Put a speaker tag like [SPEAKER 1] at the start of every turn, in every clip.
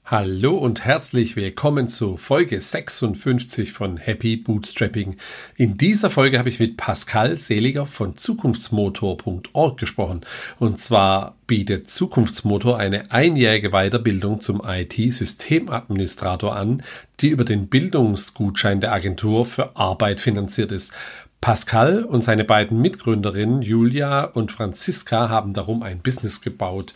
[SPEAKER 1] Hallo und herzlich willkommen zu Folge 56 von Happy Bootstrapping. In dieser Folge habe ich mit Pascal Seliger von Zukunftsmotor.org gesprochen. Und zwar bietet Zukunftsmotor eine einjährige Weiterbildung zum IT-Systemadministrator an, die über den Bildungsgutschein der Agentur für Arbeit finanziert ist. Pascal und seine beiden Mitgründerinnen Julia und Franziska haben darum ein Business gebaut.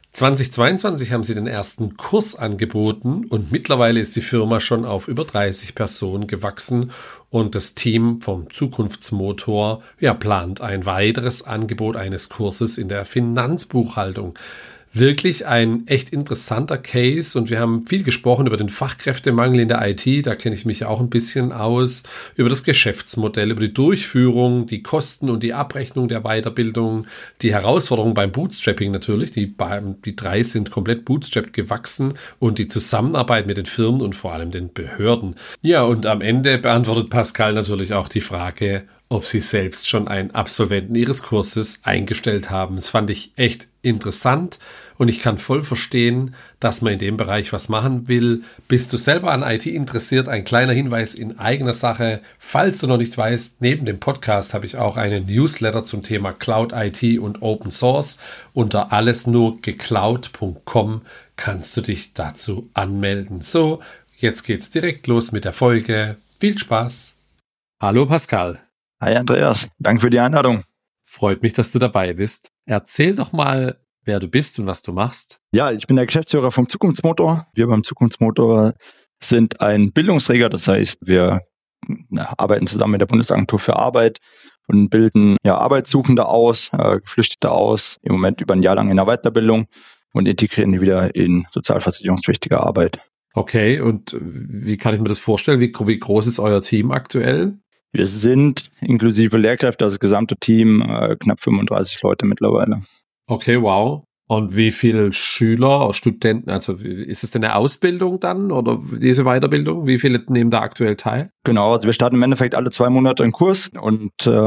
[SPEAKER 1] 2022 haben sie den ersten Kurs angeboten und mittlerweile ist die Firma schon auf über 30 Personen gewachsen und das Team vom Zukunftsmotor plant ein weiteres Angebot eines Kurses in der Finanzbuchhaltung. Wirklich ein echt interessanter Case und wir haben viel gesprochen über den Fachkräftemangel in der IT, da kenne ich mich auch ein bisschen aus, über das Geschäftsmodell, über die Durchführung, die Kosten und die Abrechnung der Weiterbildung, die Herausforderungen beim Bootstrapping natürlich, die drei sind komplett bootstrapped gewachsen und die Zusammenarbeit mit den Firmen und vor allem den Behörden. Ja, und am Ende beantwortet Pascal natürlich auch die Frage, ob sie selbst schon einen Absolventen ihres Kurses eingestellt haben. Das fand ich echt interessant und ich kann voll verstehen, dass man in dem Bereich was machen will. Bist du selber an IT interessiert? Ein kleiner Hinweis in eigener Sache. Falls du noch nicht weißt, neben dem Podcast habe ich auch einen Newsletter zum Thema Cloud IT und Open Source. Unter allesnurgecloud.com kannst du dich dazu anmelden. So, jetzt geht's direkt los mit der Folge. Viel Spaß! Hallo Pascal.
[SPEAKER 2] Hi Andreas, danke für die Einladung.
[SPEAKER 1] Freut mich, dass du dabei bist. Erzähl doch mal, wer du bist und was du machst.
[SPEAKER 2] Ja, ich bin der Geschäftsführer vom Zukunftsmotor. Wir beim Zukunftsmotor sind ein Bildungsträger, das heißt, wir arbeiten zusammen mit der Bundesagentur für Arbeit und bilden Arbeitssuchende aus, Geflüchtete aus, im Moment über ein Jahr lang in der Weiterbildung und integrieren die wieder in sozialversicherungspflichtige Arbeit.
[SPEAKER 1] Okay, und wie kann ich mir das vorstellen? Wie groß ist euer Team aktuell?
[SPEAKER 2] Wir sind inklusive Lehrkräfte, also das gesamte Team, knapp 35 Leute mittlerweile.
[SPEAKER 1] Okay, wow. Und wie viele Schüler, Studenten, also ist es denn eine Ausbildung dann oder diese Weiterbildung? Wie viele nehmen da aktuell teil?
[SPEAKER 2] Genau, also wir starten im Endeffekt alle 2 Monate einen Kurs und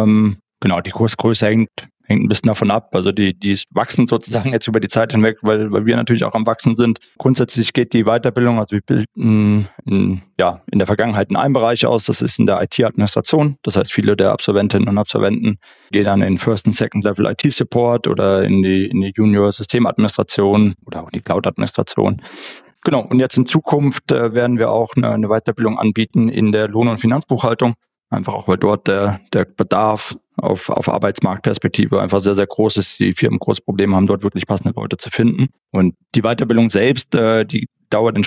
[SPEAKER 2] die Kursgröße hängt ein bisschen davon ab. Also die wachsen sozusagen jetzt über die Zeit hinweg, weil wir natürlich auch am Wachsen sind. Grundsätzlich geht die Weiterbildung, also wir bilden in der Vergangenheit in einem Bereich aus, das ist in der IT-Administration. Das heißt, viele der Absolventinnen und Absolventen gehen dann in First- und Second-Level IT-Support oder in die Junior-Systemadministration oder auch die Cloud-Administration. Genau, und jetzt in Zukunft werden wir auch eine Weiterbildung anbieten in der Lohn- und Finanzbuchhaltung. Einfach auch, weil dort der Bedarf auf Arbeitsmarktperspektive einfach sehr, sehr groß ist. Die Firmen große Probleme haben, dort wirklich passende Leute zu finden. Und die Weiterbildung selbst, die dauert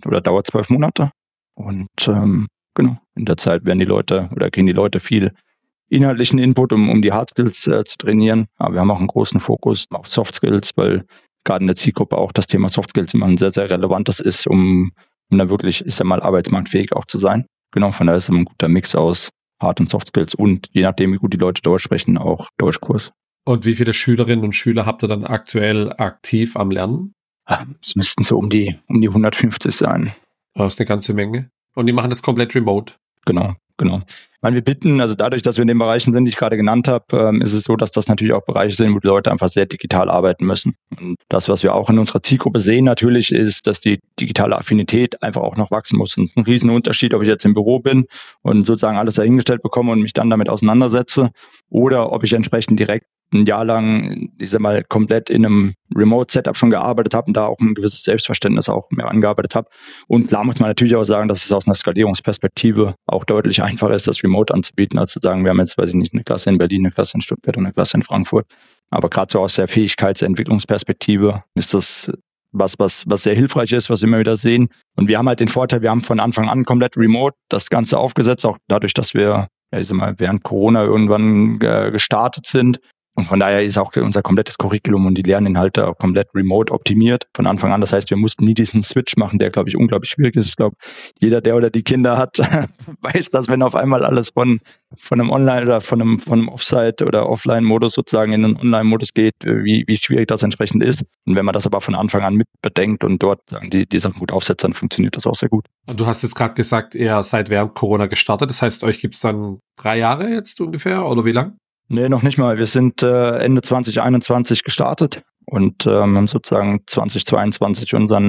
[SPEAKER 2] 12 Monate. Und in der Zeit kriegen die Leute viel inhaltlichen Input, um die Hard Skills zu trainieren. Aber wir haben auch einen großen Fokus auf Soft Skills, weil gerade in der Zielgruppe auch das Thema Soft Skills immer ein sehr, sehr relevantes ist, um dann wirklich, arbeitsmarktfähig auch zu sein. Genau, von daher ist es ein guter Mix aus Hard- und Soft Skills und je nachdem, wie gut die Leute Deutsch sprechen, auch Deutschkurs.
[SPEAKER 1] Und wie viele Schülerinnen und Schüler habt ihr dann aktuell aktiv am Lernen?
[SPEAKER 2] Es müssten so um die 150 sein.
[SPEAKER 1] Das ist eine ganze Menge. Und die machen das komplett remote?
[SPEAKER 2] Genau. Ich meine, wir bitten, also dadurch, dass wir in den Bereichen sind, die ich gerade genannt habe, ist es so, dass das natürlich auch Bereiche sind, wo die Leute einfach sehr digital arbeiten müssen. Und das, was wir auch in unserer Zielgruppe sehen natürlich, ist, dass die digitale Affinität einfach auch noch wachsen muss. Und es ist ein Riesenunterschied, ob ich jetzt im Büro bin und sozusagen alles dahingestellt bekomme und mich dann damit auseinandersetze oder ob ich entsprechend direkt ein Jahr lang, komplett in einem Remote-Setup schon gearbeitet habe und da auch ein gewisses Selbstverständnis auch mehr angearbeitet habe. Und klar muss man natürlich auch sagen, dass es aus einer Skalierungsperspektive auch deutlich einfacher ist, das Remote anzubieten, als zu sagen, wir haben jetzt, eine Klasse in Berlin, eine Klasse in Stuttgart und eine Klasse in Frankfurt. Aber gerade so aus der Fähigkeitsentwicklungsperspektive ist das was sehr hilfreich ist, was wir immer wieder sehen. Und wir haben halt den Vorteil, wir haben von Anfang an komplett remote das Ganze aufgesetzt, auch dadurch, dass wir während Corona irgendwann gestartet sind. Und von daher ist auch unser komplettes Curriculum und die Lerninhalte auch komplett remote optimiert von Anfang an. Das heißt, wir mussten nie diesen Switch machen, der, glaube ich, unglaublich schwierig ist. Ich glaube, jeder, der oder die Kinder hat, weiß, dass wenn auf einmal alles von einem Online- oder von einem Offsite- oder Offline-Modus sozusagen in einen Online-Modus geht, wie schwierig das entsprechend ist. Und wenn man das aber von Anfang an mit bedenkt und dort die Sachen gut aufsetzt, dann funktioniert das auch sehr gut.
[SPEAKER 1] Und du hast jetzt gerade gesagt, ihr seid während Corona gestartet. Das heißt, euch gibt es dann 3 Jahre jetzt ungefähr oder wie lang?
[SPEAKER 2] Nee, noch nicht mal. Wir sind Ende 2021 gestartet und haben sozusagen 2022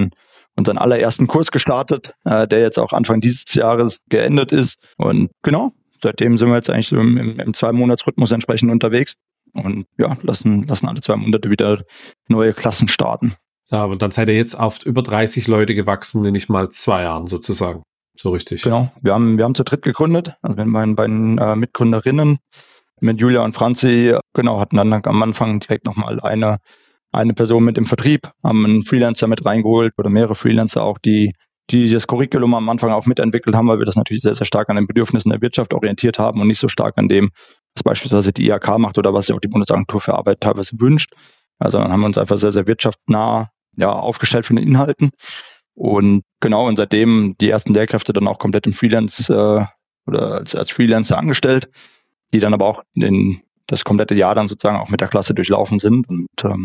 [SPEAKER 2] unseren allerersten Kurs gestartet, der jetzt auch Anfang dieses Jahres geendet ist. Und genau, seitdem sind wir jetzt eigentlich so im 2-Monats-Rhythmus entsprechend unterwegs und ja, lassen alle 2 Monate wieder neue Klassen starten.
[SPEAKER 1] Ja, und dann seid ihr jetzt auf über 30 Leute gewachsen in nicht mal 2 Jahren sozusagen. So richtig.
[SPEAKER 2] Genau, wir haben zu dritt gegründet, also mit meinen beiden Mitgründerinnen, mit Julia und Franzi, genau, hatten dann am Anfang direkt nochmal eine Person mit im Vertrieb, haben einen Freelancer mit reingeholt oder mehrere Freelancer auch, die das Curriculum am Anfang auch mitentwickelt haben, weil wir das natürlich sehr, sehr stark an den Bedürfnissen der Wirtschaft orientiert haben und nicht so stark an dem, was beispielsweise die IHK macht oder was ja auch die Bundesagentur für Arbeit teilweise wünscht. Also dann haben wir uns einfach sehr, sehr wirtschaftsnah aufgestellt von den Inhalten. Und genau, und seitdem die ersten Lehrkräfte dann auch komplett im Freelance oder als Freelancer angestellt, die dann aber auch das komplette Jahr dann sozusagen auch mit der Klasse durchlaufen sind. Und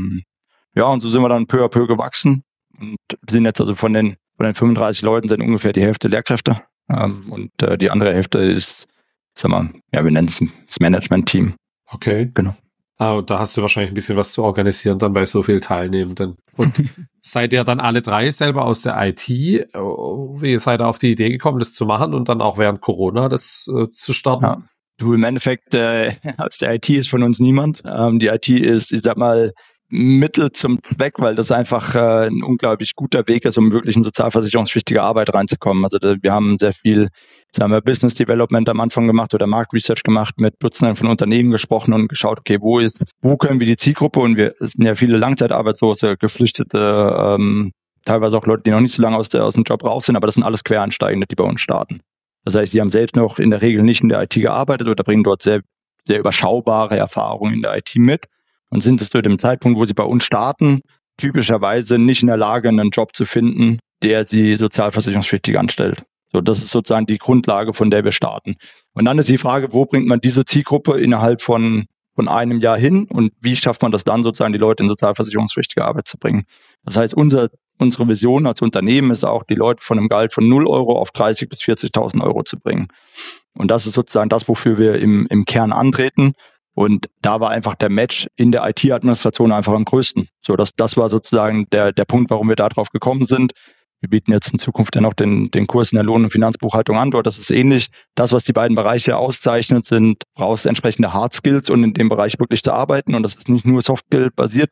[SPEAKER 2] und so sind wir dann peu à peu gewachsen und sind jetzt also von den 35 Leuten sind ungefähr die Hälfte Lehrkräfte und die andere Hälfte ist, wir nennen es das Management-Team.
[SPEAKER 1] Okay.
[SPEAKER 2] Genau.
[SPEAKER 1] Und da hast du wahrscheinlich ein bisschen was zu organisieren dann bei so vielen Teilnehmenden. Und seid ihr dann alle 3 selber aus der IT? Wie seid ihr auf die Idee gekommen, das zu machen und dann auch während Corona das zu starten?
[SPEAKER 2] Ja. Du, im Endeffekt, aus der IT ist von uns niemand. Die IT ist, ich sag mal, Mittel zum Zweck, weil das einfach ein unglaublich guter Weg ist, um wirklich in sozialversicherungspflichtige Arbeit reinzukommen. Also wir haben sehr viel, Business Development am Anfang gemacht oder Marktresearch gemacht, mit Dutzenden von Unternehmen gesprochen und geschaut, okay, wo können wir die Zielgruppe, und es sind ja viele Langzeitarbeitslose, Geflüchtete, teilweise auch Leute, die noch nicht so lange aus dem Job raus sind, aber das sind alles Quereinsteigende, die bei uns starten. Das heißt, sie haben selbst noch in der Regel nicht in der IT gearbeitet oder bringen dort sehr, sehr überschaubare Erfahrungen in der IT mit und sind es zu dem Zeitpunkt, wo sie bei uns starten, typischerweise nicht in der Lage, einen Job zu finden, der sie sozialversicherungspflichtig anstellt. So, das ist sozusagen die Grundlage, von der wir starten. Und dann ist die Frage, wo bringt man diese Zielgruppe innerhalb von einem Jahr hin und wie schafft man das dann sozusagen, die Leute in sozialversicherungspflichtige Arbeit zu bringen? Das heißt, unsere Vision als Unternehmen ist auch, die Leute von einem Gehalt von 0 Euro auf 30.000 bis 40.000 Euro zu bringen. Und das ist sozusagen das, wofür wir im Kern antreten. Und da war einfach der Match in der IT-Administration einfach am größten. So, das war sozusagen der Punkt, warum wir da drauf gekommen sind. Wir bieten jetzt in Zukunft ja noch den Kurs in der Lohn- und Finanzbuchhaltung an. Dort ist es ähnlich. Das, was die beiden Bereiche auszeichnet, brauchst entsprechende Hard Skills, um in dem Bereich wirklich zu arbeiten. Und das ist nicht nur Soft-Skill-basiert,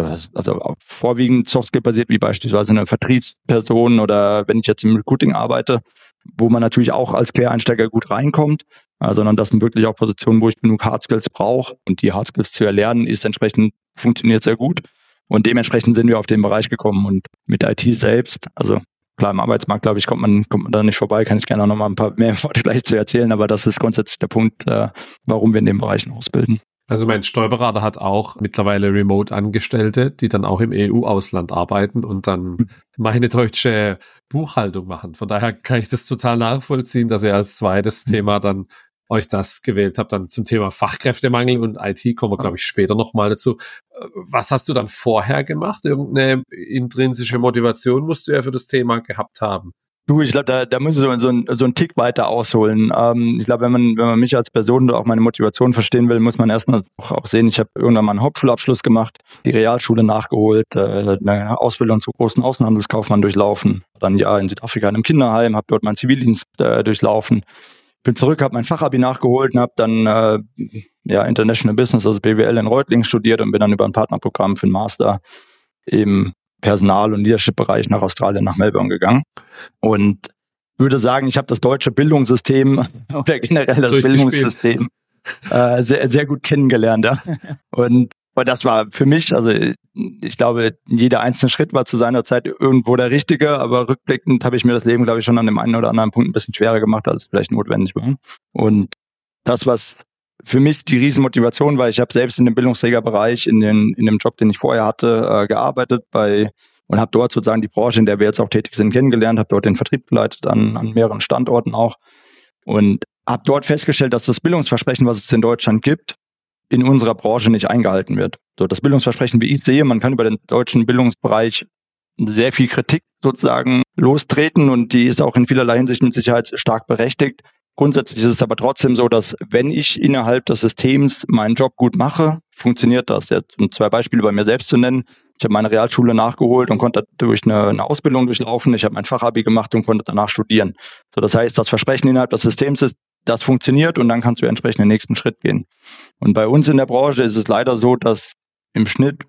[SPEAKER 2] vorwiegend Soft-Skill-basiert, wie beispielsweise eine Vertriebsperson oder wenn ich jetzt im Recruiting arbeite, wo man natürlich auch als Quereinsteiger gut reinkommt, sondern das sind wirklich auch Positionen, wo ich genug Hard Skills brauche. Und die Hard Skills zu erlernen, funktioniert sehr gut. Und dementsprechend sind wir auf den Bereich gekommen. Und mit IT selbst, also klar, im Arbeitsmarkt, glaube ich, kommt man da nicht vorbei. Kann ich gerne auch noch mal ein paar mehr Worte gleich zu erzählen. Aber das ist grundsätzlich der Punkt, warum wir in den Bereichen ausbilden.
[SPEAKER 1] Also mein Steuerberater hat auch mittlerweile Remote-Angestellte, die dann auch im EU-Ausland arbeiten und dann meine deutsche Buchhaltung machen. Von daher kann ich das total nachvollziehen, dass ihr als zweites Thema dann euch das gewählt habt. Dann zum Thema Fachkräftemangel und IT kommen wir, glaube ich, später nochmal dazu. Was hast du dann vorher gemacht? Irgendeine intrinsische Motivation musst du ja für das Thema gehabt haben.
[SPEAKER 2] Du, ich glaube, da müssen wir so einen Tick weiter ausholen. Ich glaube, wenn man mich als Person oder auch meine Motivation verstehen will, muss man erstmal auch sehen, ich habe irgendwann mal einen Hauptschulabschluss gemacht, die Realschule nachgeholt, eine Ausbildung zum großen Außenhandelskaufmann durchlaufen, dann ein Jahr in Südafrika in einem Kinderheim, habe dort meinen Zivildienst durchlaufen, bin zurück, habe mein Fachabi nachgeholt und habe dann International Business, also BWL in Reutlingen studiert und bin dann über ein Partnerprogramm für einen Master im Personal- und Leadership-Bereich nach Australien, nach Melbourne gegangen und würde sagen, ich habe das deutsche Bildungssystem oder generell das Bildungssystem sehr, sehr gut kennengelernt. Ja. Und das war für mich, also ich glaube, jeder einzelne Schritt war zu seiner Zeit irgendwo der richtige, aber rückblickend habe ich mir das Leben, glaube ich, schon an dem einen oder anderen Punkt ein bisschen schwerer gemacht, als es vielleicht notwendig war. Und das, was für mich die Riesenmotivation war, ich habe selbst in dem Bildungsträgerbereich, in dem Job, den ich vorher hatte, gearbeitet und habe dort sozusagen die Branche, in der wir jetzt auch tätig sind, kennengelernt, habe dort den Vertrieb geleitet an mehreren Standorten auch und habe dort festgestellt, dass das Bildungsversprechen, was es in Deutschland gibt, in unserer Branche nicht eingehalten wird. So, das Bildungsversprechen, wie ich sehe, man kann über den deutschen Bildungsbereich sehr viel Kritik sozusagen lostreten und die ist auch in vielerlei Hinsicht mit Sicherheit stark berechtigt. Grundsätzlich ist es aber trotzdem so, dass wenn ich innerhalb des Systems meinen Job gut mache, funktioniert das. Jetzt, um 2 Beispiele bei mir selbst zu nennen. Ich habe meine Realschule nachgeholt und konnte durch eine Ausbildung durchlaufen. Ich habe mein Fachabi gemacht und konnte danach studieren. So, das heißt, das Versprechen innerhalb des Systems ist, das funktioniert und dann kannst du entsprechend den nächsten Schritt gehen. Und bei uns in der Branche ist es leider so, dass im Schnitt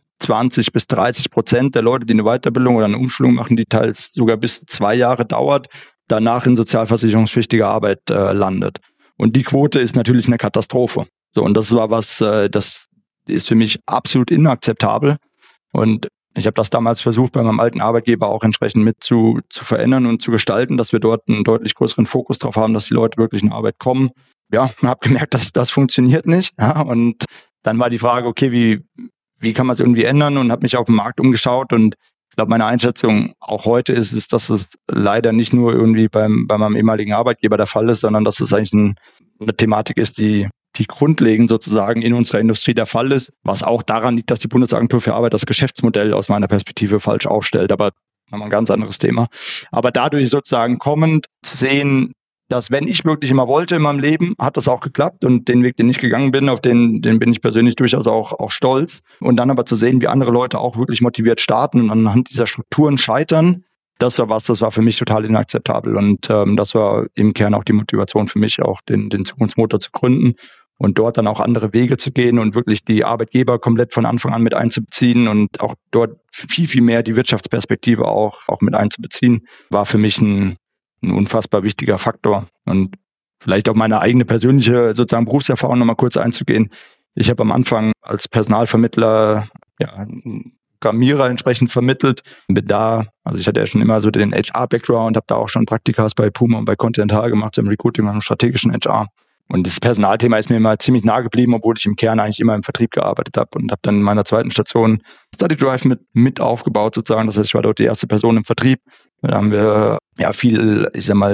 [SPEAKER 2] 20-30% der Leute, die eine Weiterbildung oder eine Umschulung machen, die teils sogar bis 2 Jahre dauert, danach in sozialversicherungspflichtiger Arbeit landet. Und die Quote ist natürlich eine Katastrophe. So, und das war das ist für mich absolut inakzeptabel. Und ich habe das damals versucht, bei meinem alten Arbeitgeber auch entsprechend mit zu verändern und zu gestalten, dass wir dort einen deutlich größeren Fokus drauf haben, dass die Leute wirklich in Arbeit kommen. Ja, habe gemerkt, dass das funktioniert nicht. Ja, und dann war die Frage, okay, wie kann man es irgendwie ändern, und habe mich auf den Markt umgeschaut, und ich glaube, meine Einschätzung auch heute ist, dass es leider nicht nur irgendwie bei meinem ehemaligen Arbeitgeber der Fall ist, sondern dass es eigentlich eine Thematik ist, die grundlegend sozusagen in unserer Industrie der Fall ist, was auch daran liegt, dass die Bundesagentur für Arbeit das Geschäftsmodell aus meiner Perspektive falsch aufstellt. Aber nochmal ein ganz anderes Thema. Aber dadurch sozusagen kommend zu sehen, dass wenn ich wirklich immer wollte in meinem Leben, hat das auch geklappt, und den Weg, den ich gegangen bin, auf den bin ich persönlich durchaus auch stolz. Und dann aber zu sehen, wie andere Leute auch wirklich motiviert starten und anhand dieser Strukturen scheitern, das war für mich total inakzeptabel. Und das war im Kern auch die Motivation für mich, auch den Zukunftsmotor zu gründen und dort dann auch andere Wege zu gehen und wirklich die Arbeitgeber komplett von Anfang an mit einzubeziehen und auch dort viel, viel mehr die Wirtschaftsperspektive auch mit einzubeziehen, war für mich ein unfassbar wichtiger Faktor. Und vielleicht auch meine eigene persönliche sozusagen Berufserfahrung nochmal kurz einzugehen. Ich habe am Anfang als Personalvermittler Programmierer entsprechend vermittelt. Also ich hatte ja schon immer so den HR-Background, habe da auch schon Praktika bei Puma und bei Continental gemacht, im Recruiting und im strategischen HR. Und das Personalthema ist mir immer ziemlich nahe geblieben, obwohl ich im Kern eigentlich immer im Vertrieb gearbeitet habe, und habe dann in meiner zweiten Station Study Drive mit aufgebaut sozusagen. Das heißt, ich war dort die erste Person im Vertrieb. Da haben wir viel,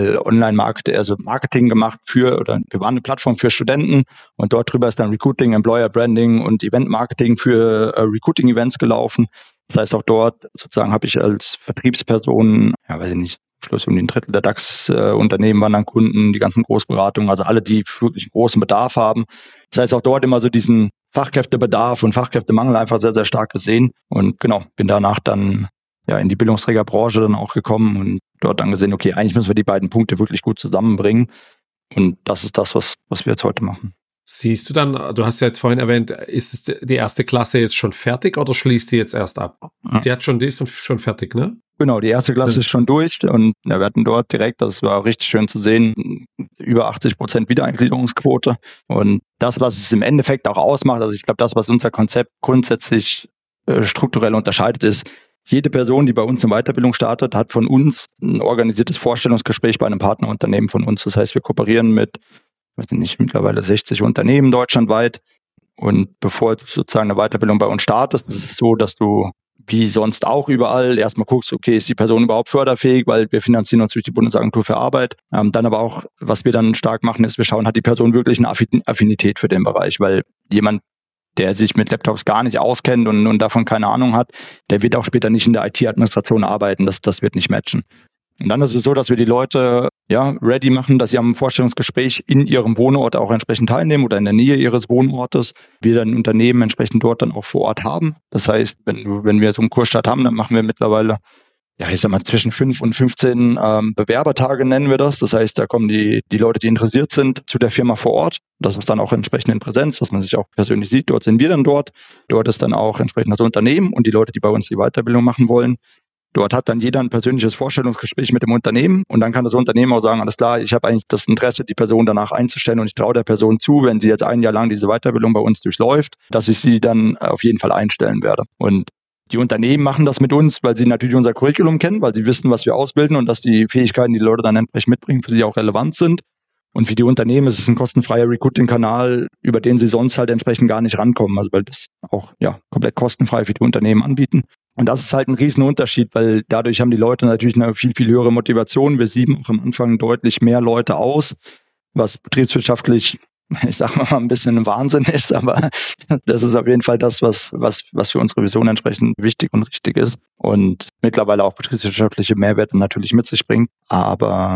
[SPEAKER 2] Marketing gemacht wir waren eine Plattform für Studenten, und dort drüber ist dann Recruiting, Employer Branding und Event Marketing für Recruiting-Events gelaufen. Das heißt, auch dort sozusagen habe ich als Vertriebsperson, Schluss um ein Drittel der DAX-Unternehmen waren dann Kunden, die ganzen Großberatungen, also alle, die wirklich einen großen Bedarf haben. Das heißt, auch dort immer so diesen Fachkräftebedarf und Fachkräftemangel einfach sehr, sehr stark gesehen. Und genau, bin danach dann in die Bildungsträgerbranche dann auch gekommen und dort dann gesehen, okay, eigentlich müssen wir die beiden Punkte wirklich gut zusammenbringen. Und das ist das, was wir jetzt heute machen.
[SPEAKER 1] Siehst du dann, du hast ja jetzt vorhin erwähnt, ist die erste Klasse jetzt schon fertig oder schließt die jetzt erst ab? Ja. Die ist schon fertig, ne?
[SPEAKER 2] Genau, die erste Klasse ist schon durch, und wir hatten dort direkt, das war richtig schön zu sehen, über 80% Wiedereingliederungsquote. Und das, was es im Endeffekt auch ausmacht, also ich glaube, das, was unser Konzept grundsätzlich strukturell unterscheidet, ist, jede Person, die bei uns in Weiterbildung startet, hat von uns ein organisiertes Vorstellungsgespräch bei einem Partnerunternehmen von uns. Das heißt, wir kooperieren mit, mittlerweile 60 Unternehmen deutschlandweit. Und bevor du sozusagen eine Weiterbildung bei uns startest, ist es so, dass du wie sonst auch überall erstmal guckst, okay, ist die Person überhaupt förderfähig, weil wir finanzieren uns durch die Bundesagentur für Arbeit. Dann aber auch, was wir dann stark machen, ist, wir schauen, hat die Person wirklich eine Affinität für den Bereich, weil jemand, der sich mit Laptops gar nicht auskennt und davon keine Ahnung hat, der wird auch später nicht in der IT-Administration arbeiten. Das wird nicht matchen. Und dann ist es so, dass wir die Leute ready machen, dass sie am Vorstellungsgespräch in ihrem Wohnort auch entsprechend teilnehmen oder in der Nähe ihres Wohnortes. Wir dann Unternehmen entsprechend dort dann auch vor Ort haben. Das heißt, wenn wir so einen Kursstart haben, dann machen wir mittlerweile zwischen 5 und 15 Bewerbertage nennen wir das. Das heißt, da kommen die Leute, die interessiert sind, zu der Firma vor Ort. Das ist dann auch entsprechend in Präsenz, dass man sich auch persönlich sieht. Dort sind wir dann dort. Dort ist dann auch entsprechend das Unternehmen und die Leute, die bei uns die Weiterbildung machen wollen. Dort hat dann jeder ein persönliches Vorstellungsgespräch mit dem Unternehmen, und dann kann das Unternehmen auch sagen, alles klar, ich habe eigentlich das Interesse, die Person danach einzustellen, und ich traue der Person zu, wenn sie jetzt 1 Jahr lang diese Weiterbildung bei uns durchläuft, dass ich sie dann auf jeden Fall einstellen werde. Und die Unternehmen machen das mit uns, weil sie natürlich unser Curriculum kennen, weil sie wissen, was wir ausbilden und dass die Fähigkeiten, die Leute dann entsprechend mitbringen, für sie auch relevant sind. Und für die Unternehmen ist es ein kostenfreier Recruiting-Kanal, über den sie sonst halt entsprechend gar nicht rankommen, also weil das auch komplett kostenfrei für die Unternehmen anbieten. Und das ist halt ein Riesenunterschied, weil dadurch haben die Leute natürlich eine viel, viel höhere Motivation. Wir sieben auch am Anfang deutlich mehr Leute aus, was betriebswirtschaftlich, ich sag mal, ein bisschen ein Wahnsinn ist, aber das ist auf jeden Fall das, was für unsere Vision entsprechend wichtig und richtig ist und mittlerweile auch betriebswirtschaftliche Mehrwerte natürlich mit sich bringt. Aber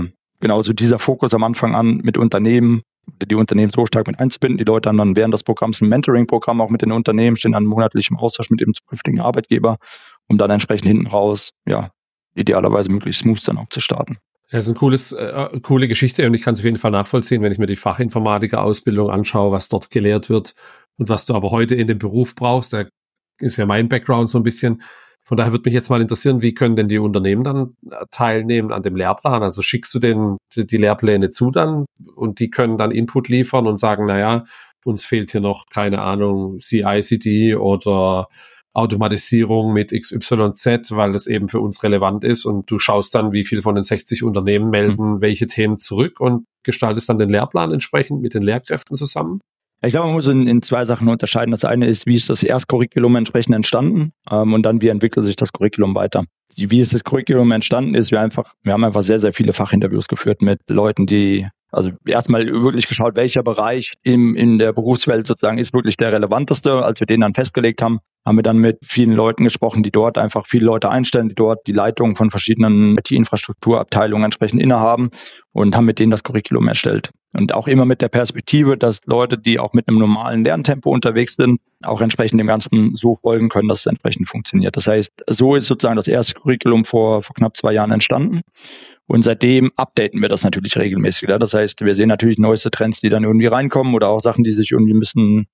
[SPEAKER 2] genauso dieser Fokus am Anfang an mit Unternehmen, die Unternehmen so stark mit einzubinden. Die Leute haben dann während des Programms ein Mentoring-Programm auch mit den Unternehmen, stehen dann monatlich im Austausch mit dem zukünftigen Arbeitgeber, um dann entsprechend hinten raus, idealerweise möglichst smooth dann auch zu starten.
[SPEAKER 1] Ja, das ist coole Geschichte und ich kann es auf jeden Fall nachvollziehen, wenn ich mir die Fachinformatiker-Ausbildung anschaue, was dort gelehrt wird und was du aber heute in dem Beruf brauchst. Da ist ja mein Background so ein bisschen. Von daher würde mich jetzt mal interessieren, wie können denn die Unternehmen dann teilnehmen an dem Lehrplan? Also schickst du denen die Lehrpläne zu dann und die können dann Input liefern und sagen, naja, uns fehlt hier noch, keine Ahnung, CI/CD oder Automatisierung mit XYZ, weil das eben für uns relevant ist und du schaust dann, wie viel von den 60 Unternehmen melden welche Themen zurück und gestaltest dann den Lehrplan entsprechend mit den Lehrkräften zusammen?
[SPEAKER 2] Ich glaube, man muss in zwei Sachen unterscheiden. Das eine ist, wie ist das Erstcurriculum entsprechend entstanden und dann, wie entwickelt sich das Curriculum weiter. Wie ist das Curriculum entstanden ist, wir haben einfach sehr, sehr viele Fachinterviews geführt mit Leuten, also erstmal wirklich geschaut, welcher Bereich in der Berufswelt sozusagen ist wirklich der relevanteste. Als wir den dann festgelegt haben, haben wir dann mit vielen Leuten gesprochen, die dort einfach viele Leute einstellen, die dort die Leitung von verschiedenen IT-Infrastrukturabteilungen entsprechend innehaben und haben mit denen das Curriculum erstellt. Und auch immer mit der Perspektive, dass Leute, die auch mit einem normalen Lerntempo unterwegs sind, auch entsprechend dem Ganzen so folgen können, dass es entsprechend funktioniert. Das heißt, so ist sozusagen das erste Curriculum vor knapp 2 Jahren entstanden. Und seitdem updaten wir das natürlich regelmäßig. Ja? Das heißt, wir sehen natürlich neueste Trends, die dann irgendwie reinkommen oder auch Sachen, die sich irgendwie ein bisschen,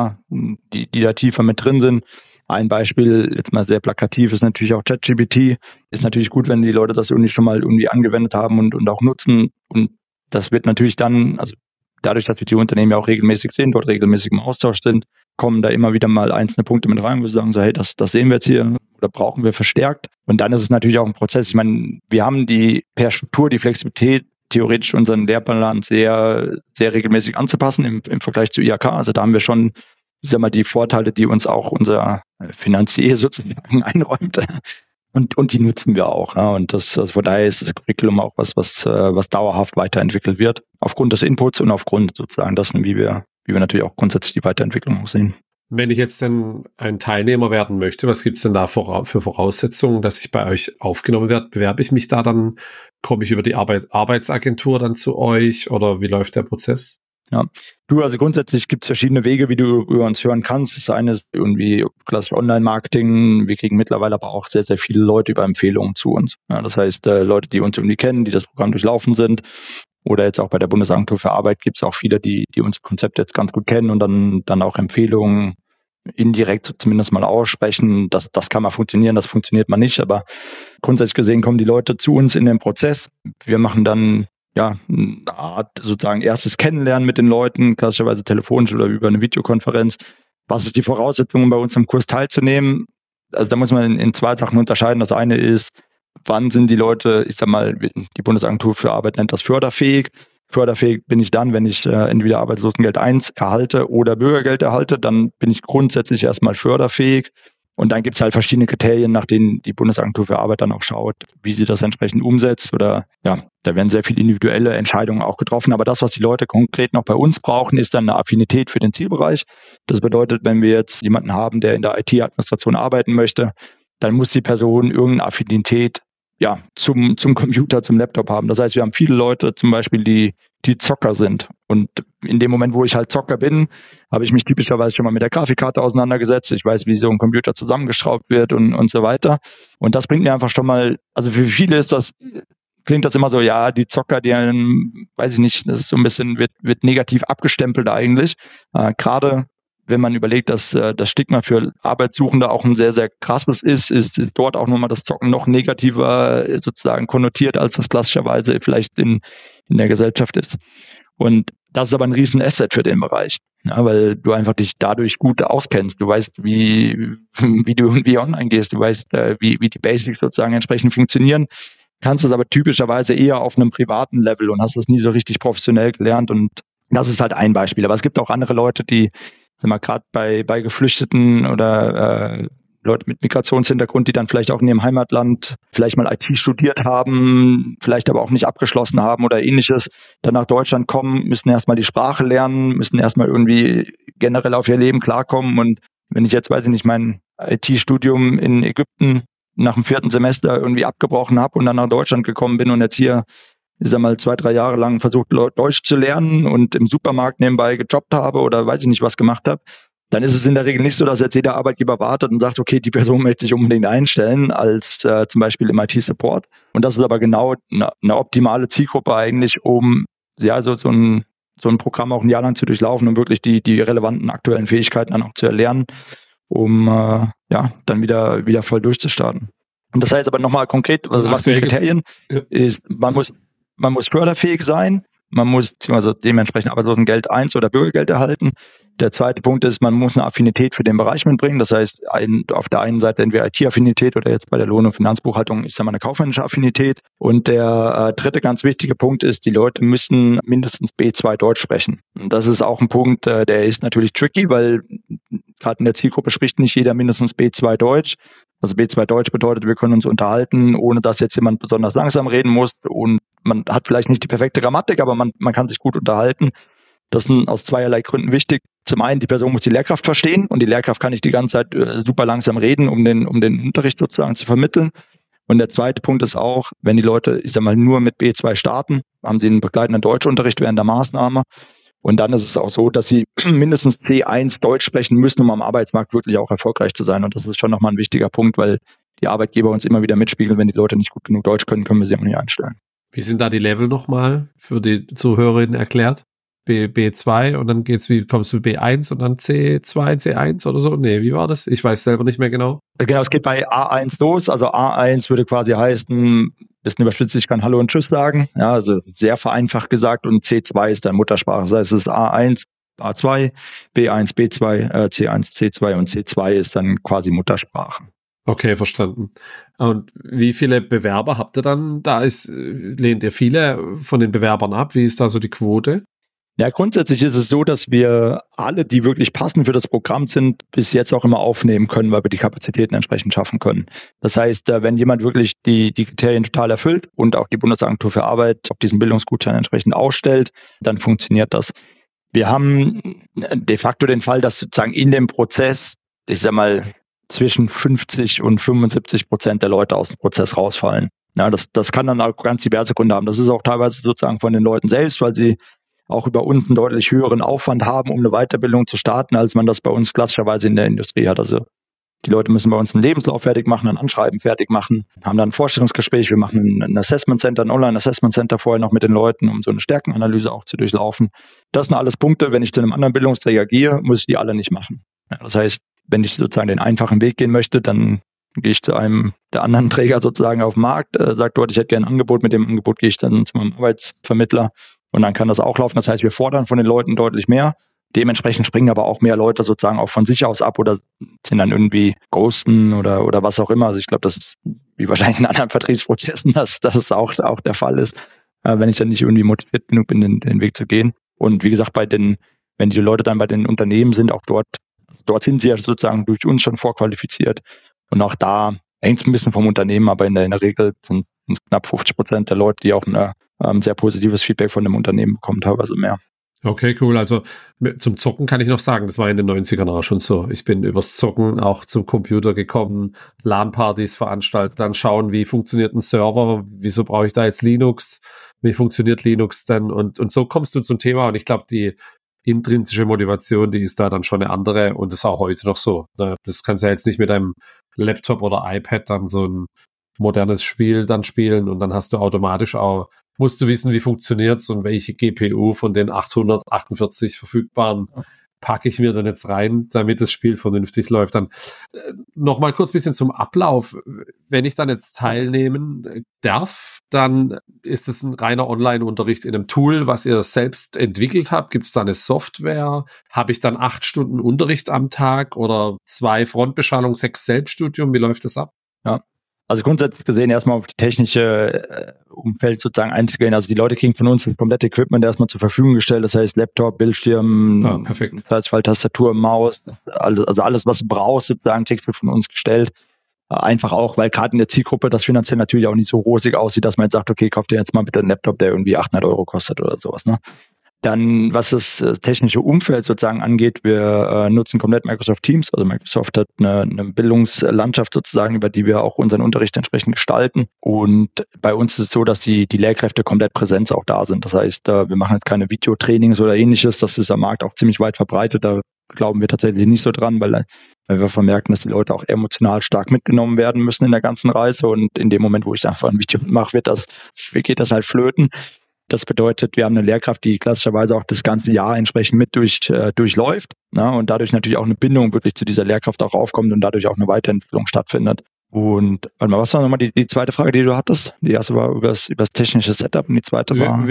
[SPEAKER 2] die da tiefer mit drin sind. Ein Beispiel, jetzt mal sehr plakativ, ist natürlich auch ChatGPT. Ist natürlich gut, wenn die Leute das irgendwie schon mal irgendwie angewendet haben und auch nutzen. Und das wird natürlich dann, also dadurch, dass wir die Unternehmen ja auch regelmäßig sehen, dort regelmäßig im Austausch sind, kommen da immer wieder mal einzelne Punkte mit rein, wo wir sagen so, hey, das sehen wir jetzt hier oder brauchen wir verstärkt. Und dann ist es natürlich auch ein Prozess. Ich meine, wir haben per Struktur die Flexibilität, theoretisch unseren Lehrplan sehr, sehr regelmäßig anzupassen im Vergleich zu IHK. Also da haben wir schon, ich sag mal, die Vorteile, die uns auch unser Finanzier sozusagen einräumt. Und die nutzen wir auch. Ja. Und von daher ist das Curriculum auch was dauerhaft weiterentwickelt wird. Aufgrund des Inputs und aufgrund sozusagen dessen, wie wir natürlich auch grundsätzlich die Weiterentwicklung auch sehen.
[SPEAKER 1] Wenn ich jetzt denn ein Teilnehmer werden möchte, was gibt es denn da für Voraussetzungen, dass ich bei euch aufgenommen werde? Bewerbe ich mich da dann? Komme ich über die Arbeitsagentur dann zu euch oder wie läuft der Prozess?
[SPEAKER 2] Ja, also grundsätzlich gibt es verschiedene Wege, wie du über uns hören kannst. Das eine ist irgendwie klassisch Online-Marketing. Wir kriegen mittlerweile aber auch sehr, sehr viele Leute über Empfehlungen zu uns. Ja, das heißt, Leute, die uns irgendwie kennen, die das Programm durchlaufen sind. Oder jetzt auch bei der Bundesagentur für Arbeit gibt es auch viele, die unser Konzept jetzt ganz gut kennen und dann auch Empfehlungen indirekt zumindest mal aussprechen. Das kann mal funktionieren, das funktioniert mal nicht. Aber grundsätzlich gesehen kommen die Leute zu uns in den Prozess. Wir machen dann eine Art sozusagen erstes Kennenlernen mit den Leuten, klassischerweise telefonisch oder über eine Videokonferenz. Was ist die Voraussetzung, um bei uns im Kurs teilzunehmen? Also da muss man in 2 Sachen unterscheiden. Das eine ist, wann sind die Leute, ich sag mal, die Bundesagentur für Arbeit nennt das förderfähig. Förderfähig bin ich dann, wenn ich entweder Arbeitslosengeld 1 erhalte oder Bürgergeld erhalte, dann bin ich grundsätzlich erstmal förderfähig. Und dann gibt es halt verschiedene Kriterien, nach denen die Bundesagentur für Arbeit dann auch schaut, wie sie das entsprechend umsetzt. Oder da werden sehr viele individuelle Entscheidungen auch getroffen. Aber das, was die Leute konkret noch bei uns brauchen, ist dann eine Affinität für den Zielbereich. Das bedeutet, wenn wir jetzt jemanden haben, der in der IT-Administration arbeiten möchte, dann muss die Person irgendeine Affinität zum Computer, zum Laptop haben. Das heißt, wir haben viele Leute zum Beispiel, die Zocker sind. Und in dem Moment, wo ich halt Zocker bin, habe ich mich typischerweise schon mal mit der Grafikkarte auseinandergesetzt. Ich weiß, wie so ein Computer zusammengeschraubt wird und so weiter. Und das bringt mir einfach schon mal, also für viele klingt das immer so, die Zocker, die, weiß ich nicht, das ist so ein bisschen, wird negativ abgestempelt eigentlich. Gerade wenn man überlegt, dass das Stigma für Arbeitssuchende auch ein sehr, sehr krasses ist dort auch nochmal das Zocken noch negativer sozusagen konnotiert, als das klassischerweise vielleicht in der Gesellschaft ist. Und das ist aber ein riesen Asset für den Bereich, weil du einfach dich dadurch gut auskennst. Du weißt, wie du irgendwie online gehst, du weißt, wie die Basics sozusagen entsprechend funktionieren, kannst es aber typischerweise eher auf einem privaten Level und hast das nie so richtig professionell gelernt. Und das ist halt ein Beispiel. Aber es gibt auch andere Leute, die gerade bei Geflüchteten oder Leute mit Migrationshintergrund, die dann vielleicht auch in ihrem Heimatland vielleicht mal IT studiert haben, vielleicht aber auch nicht abgeschlossen haben oder ähnliches, dann nach Deutschland kommen, müssen erstmal die Sprache lernen, müssen erstmal irgendwie generell auf ihr Leben klarkommen. Und wenn ich jetzt, weiß ich nicht, mein IT-Studium in Ägypten nach dem 4. Semester irgendwie abgebrochen habe und dann nach Deutschland gekommen bin und jetzt hier ich sag mal, 2-3 Jahre lang versucht, Deutsch zu lernen und im Supermarkt nebenbei gejobbt habe oder weiß ich nicht was gemacht habe, dann ist es in der Regel nicht so, dass jetzt jeder Arbeitgeber wartet und sagt, okay, die Person möchte ich unbedingt einstellen, als zum Beispiel im IT-Support. Und das ist aber genau eine optimale Zielgruppe eigentlich, um so ein Programm auch ein Jahr lang zu durchlaufen und wirklich die relevanten aktuellen Fähigkeiten dann auch zu erlernen, um dann wieder voll durchzustarten. Und das heißt aber nochmal konkret, also was sind Kriterien, ist, man muss förderfähig sein, man muss also dementsprechend Arbeitslosengeld 1 oder Bürgergeld erhalten. Der zweite Punkt ist, man muss eine Affinität für den Bereich mitbringen. Das heißt, auf der einen Seite entweder IT-Affinität oder jetzt bei der Lohn- und Finanzbuchhaltung ist ja mal eine kaufmännische Affinität. Und der dritte ganz wichtige Punkt ist, die Leute müssen mindestens B2 Deutsch sprechen. Und das ist auch ein Punkt, der ist natürlich tricky, weil gerade in der Zielgruppe spricht nicht jeder mindestens B2 Deutsch. Also B2 Deutsch bedeutet, wir können uns unterhalten, ohne dass jetzt jemand besonders langsam reden muss. Und man hat vielleicht nicht die perfekte Grammatik, aber man kann sich gut unterhalten. Das ist aus zweierlei Gründen wichtig. Zum einen, die Person muss die Lehrkraft verstehen und die Lehrkraft kann nicht die ganze Zeit super langsam reden, um den Unterricht sozusagen zu vermitteln. Und der zweite Punkt ist auch, wenn die Leute, ich sag mal, nur mit B2 starten, haben sie einen begleitenden Deutschunterricht während der Maßnahme. Und dann ist es auch so, dass sie mindestens C1 Deutsch sprechen müssen, um am Arbeitsmarkt wirklich auch erfolgreich zu sein. Und das ist schon nochmal ein wichtiger Punkt, weil die Arbeitgeber uns immer wieder mitspiegeln, wenn die Leute nicht gut genug Deutsch können, können wir sie auch nicht einstellen.
[SPEAKER 1] Wie sind da die Level nochmal für die Zuhörerinnen erklärt? B2 und dann kommst du B1 und dann C2, C1 oder so? Nee, wie war das? Ich weiß selber nicht mehr genau.
[SPEAKER 2] Genau, es geht bei A1 los. Also A1 würde quasi heißen, bisschen überspitzt, ich kann Hallo und Tschüss sagen. Ja, also sehr vereinfacht gesagt. Und C2 ist dann Muttersprache. Das heißt, es ist A1, A2, B1, B2, C1, C2 und C2 ist dann quasi Muttersprache.
[SPEAKER 1] Okay, verstanden. Und wie viele Bewerber habt ihr dann? Lehnt ihr viele von den Bewerbern ab? Wie ist da so die Quote?
[SPEAKER 2] Ja, grundsätzlich ist es so, dass wir alle, die wirklich passend für das Programm sind, bis jetzt auch immer aufnehmen können, weil wir die Kapazitäten entsprechend schaffen können. Das heißt, wenn jemand wirklich die Kriterien total erfüllt und auch die Bundesagentur für Arbeit auf diesen Bildungsgutschein entsprechend ausstellt, dann funktioniert das. Wir haben de facto den Fall, dass sozusagen in dem Prozess, ich sag mal, zwischen 50% und 75% der Leute aus dem Prozess rausfallen. Ja, das kann dann auch ganz diverse Gründe haben. Das ist auch teilweise sozusagen von den Leuten selbst, weil sie auch über uns einen deutlich höheren Aufwand haben, um eine Weiterbildung zu starten, als man das bei uns klassischerweise in der Industrie hat. Also die Leute müssen bei uns einen Lebenslauf fertig machen, ein Anschreiben fertig machen, haben dann ein Vorstellungsgespräch, wir machen ein Assessment Center, ein Online-Assessment Center vorher noch mit den Leuten, um so eine Stärkenanalyse auch zu durchlaufen. Das sind alles Punkte, wenn ich zu einem anderen Bildungsträger gehe, muss ich die alle nicht machen. Ja, das heißt, wenn ich sozusagen den einfachen Weg gehen möchte, dann gehe ich zu einem der anderen Träger sozusagen auf den Markt, sage dort, ich hätte gerne ein Angebot, mit dem Angebot gehe ich dann zu meinem Arbeitsvermittler. Und dann kann das auch laufen. Das heißt, wir fordern von den Leuten deutlich mehr. Dementsprechend springen aber auch mehr Leute sozusagen auch von sich aus ab oder sind dann irgendwie ghosten oder was auch immer. Also ich glaube, das ist wie wahrscheinlich in anderen Vertriebsprozessen, dass das auch der Fall ist, wenn ich dann nicht irgendwie motiviert genug bin, den Weg zu gehen. Und wie gesagt, wenn die Leute dann bei den Unternehmen sind, auch dort sind sie ja sozusagen durch uns schon vorqualifiziert. Und auch da hängt es ein bisschen vom Unternehmen, aber in der Regel sind es knapp 50% der Leute, die auch ein sehr positives Feedback von dem Unternehmen bekommen, teilweise mehr.
[SPEAKER 1] Okay, cool. Also zum Zocken kann ich noch sagen, das war in den 90ern auch schon so. Ich bin übers Zocken auch zum Computer gekommen, LAN-Partys veranstaltet, dann schauen, wie funktioniert ein Server, wieso brauche ich da jetzt Linux, wie funktioniert Linux denn und so kommst du zum Thema und ich glaube, die intrinsische Motivation, die ist da dann schon eine andere und das ist auch heute noch so. Das kannst du ja jetzt nicht mit einem Laptop oder iPad dann so ein modernes Spiel dann spielen und dann hast du automatisch auch, musst du wissen, wie funktioniert's und welche GPU von den 848 verfügbaren packe ich mir dann jetzt rein, damit das Spiel vernünftig läuft. Dann noch mal kurz ein bisschen zum Ablauf. Wenn ich dann jetzt teilnehmen darf, dann ist es ein reiner Online-Unterricht in einem Tool, was ihr selbst entwickelt habt. Gibt es da eine Software? Habe ich dann 8 Stunden Unterricht am Tag oder 2 Frontbeschallung, 6 Selbststudium? Wie läuft das ab?
[SPEAKER 2] Ja. Also grundsätzlich gesehen erstmal auf die technische Umfeld sozusagen einzugehen. Also die Leute kriegen von uns das komplette Equipment erstmal zur Verfügung gestellt. Das heißt Laptop, Bildschirm, Tastatur, Maus, alles, was du brauchst, sozusagen kriegst du von uns gestellt. Einfach auch, weil gerade in der Zielgruppe das finanziell natürlich auch nicht so rosig aussieht, dass man jetzt sagt, okay, kauf dir jetzt mal bitte einen Laptop, der irgendwie 800 € kostet oder sowas. Ne? Dann, was das technische Umfeld sozusagen angeht, wir nutzen komplett Microsoft Teams. Also Microsoft hat eine Bildungslandschaft sozusagen, über die wir auch unseren Unterricht entsprechend gestalten. Und bei uns ist es so, dass die Lehrkräfte komplett Präsenz auch da sind. Das heißt, wir machen jetzt keine Videotrainings oder ähnliches. Das ist am Markt auch ziemlich weit verbreitet. Da glauben wir tatsächlich nicht so dran, weil wir vermerken, dass die Leute auch emotional stark mitgenommen werden müssen in der ganzen Reise. Und in dem Moment, wo ich einfach ein Video mache, geht das halt flöten. Das bedeutet, wir haben eine Lehrkraft, die klassischerweise auch das ganze Jahr entsprechend mit durchläuft, und dadurch natürlich auch eine Bindung wirklich zu dieser Lehrkraft auch aufkommt und dadurch auch eine Weiterentwicklung stattfindet. Und warte mal, was war nochmal die zweite Frage, die du hattest? Die erste war über das technische Setup und die zweite war...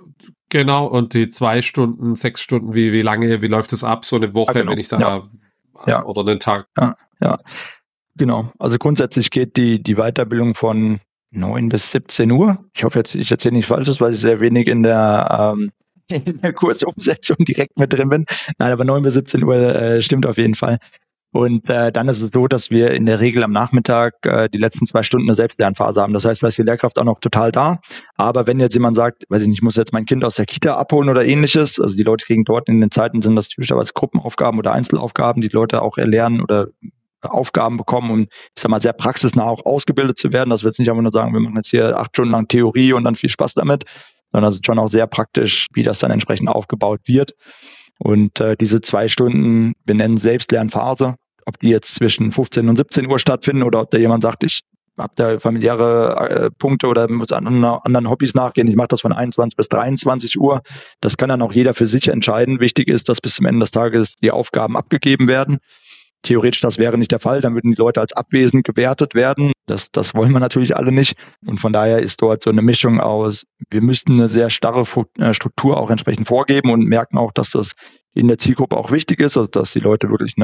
[SPEAKER 1] Genau, und die 2 Stunden, 6 Stunden, wie läuft das ab? So eine Woche,
[SPEAKER 2] genau.
[SPEAKER 1] Wenn ich da oder einen Tag?
[SPEAKER 2] Ja, genau. Also grundsätzlich geht die Weiterbildung von 9 bis 17 Uhr. Ich hoffe jetzt, ich erzähle nichts Falsches, weil ich sehr wenig in der Kursumsetzung direkt mit drin bin. Nein, aber 9 bis 17 Uhr stimmt auf jeden Fall. Und dann ist es so, dass wir in der Regel am Nachmittag die letzten 2 Stunden eine Selbstlernphase haben. Das heißt, da ist die Lehrkraft auch noch total da. Aber wenn jetzt jemand sagt, weiß ich nicht, ich muss jetzt mein Kind aus der Kita abholen oder ähnliches, also die Leute kriegen dort in den Zeiten, sind das typischerweise Gruppenaufgaben oder Einzelaufgaben, die Leute auch erlernen oder Aufgaben bekommen, um, ich sag mal, sehr praxisnah auch ausgebildet zu werden. Das wird jetzt nicht einfach nur sagen, wir machen jetzt hier 8 Stunden lang Theorie und dann viel Spaß damit, sondern es ist schon auch sehr praktisch, wie das dann entsprechend aufgebaut wird. Und diese 2 Stunden, wir nennen Selbstlernphase, ob die jetzt zwischen 15 und 17 Uhr stattfinden oder ob da jemand sagt, ich habe da familiäre Punkte oder muss an anderen Hobbys nachgehen, ich mache das von 21 bis 23 Uhr. Das kann dann auch jeder für sich entscheiden. Wichtig ist, dass bis zum Ende des Tages die Aufgaben abgegeben werden. Theoretisch, das wäre nicht der Fall, dann würden die Leute als abwesend gewertet werden. Das wollen wir natürlich alle nicht. Und von daher ist dort so eine Mischung aus, wir müssten eine sehr starre Struktur auch entsprechend vorgeben und merken auch, dass das in der Zielgruppe auch wichtig ist, also dass die Leute wirklich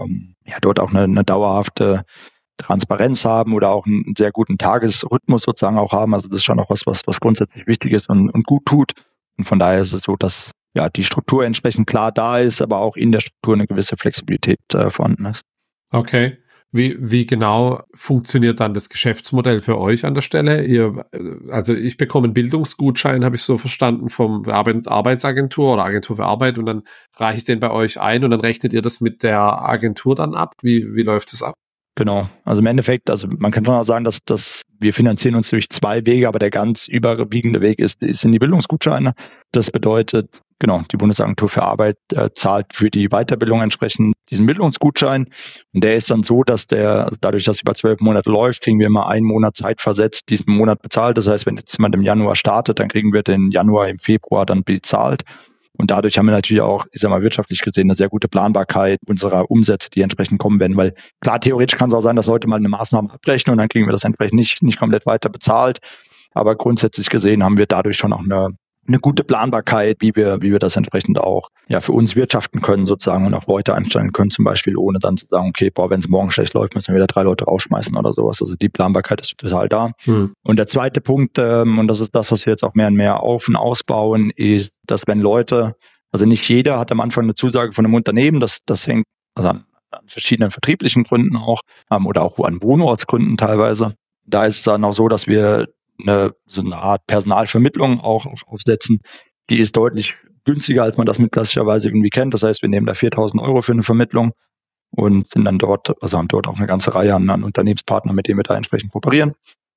[SPEAKER 2] dort auch eine dauerhafte Transparenz haben oder auch einen sehr guten Tagesrhythmus sozusagen auch haben. Also das ist schon auch was grundsätzlich wichtig ist und gut tut. Und von daher ist es so, dass die Struktur entsprechend klar da ist, aber auch in der Struktur eine gewisse Flexibilität vorhanden ist.
[SPEAKER 1] Okay. Wie genau funktioniert dann das Geschäftsmodell für euch an der Stelle? Also ich bekomme einen Bildungsgutschein, habe ich so verstanden, vom Arbeitsagentur oder Agentur für Arbeit, und dann reiche ich den bei euch ein und dann rechnet ihr das mit der Agentur dann ab? Wie läuft das ab?
[SPEAKER 2] Genau, also im Endeffekt, also man kann schon auch sagen, dass wir finanzieren uns durch 2 Wege, aber der ganz überwiegende Weg ist in die Bildungsgutscheine. Das bedeutet, genau, die Bundesagentur für Arbeit zahlt für die Weiterbildung entsprechend diesen Bildungsgutschein. Und der ist dann so, dass dadurch, dass über 12 Monate läuft, kriegen wir immer 1 Monat zeitversetzt diesen Monat bezahlt. Das heißt, wenn jetzt jemand im Januar startet, dann kriegen wir den Januar im Februar dann bezahlt. Und dadurch haben wir natürlich auch, ich sag mal, wirtschaftlich gesehen eine sehr gute Planbarkeit unserer Umsätze, die entsprechend kommen werden. Weil klar, theoretisch kann es auch sein, dass Leute mal eine Maßnahme abbrechen und dann kriegen wir das entsprechend nicht komplett weiter bezahlt. Aber grundsätzlich gesehen haben wir dadurch schon auch eine gute Planbarkeit, wie wir das entsprechend auch für uns wirtschaften können sozusagen und auch Leute einstellen können, zum Beispiel, ohne dann zu sagen, okay, wenn es morgen schlecht läuft, müssen wir wieder 3 Leute rausschmeißen oder sowas. Also die Planbarkeit ist total da. Und der zweite Punkt, und das ist das, was wir jetzt auch mehr und mehr auf- und ausbauen, ist, dass wenn Leute, also nicht jeder hat am Anfang eine Zusage von einem Unternehmen, das hängt also an verschiedenen vertrieblichen Gründen auch oder auch an Wohnortsgründen teilweise. Da ist es dann auch so, dass wir so eine Art Personalvermittlung auch aufsetzen, die ist deutlich günstiger, als man das mit klassischerweise irgendwie kennt. Das heißt, wir nehmen da 4.000 € für eine Vermittlung und sind dann haben dort auch eine ganze Reihe an Unternehmenspartnern, mit denen wir da entsprechend kooperieren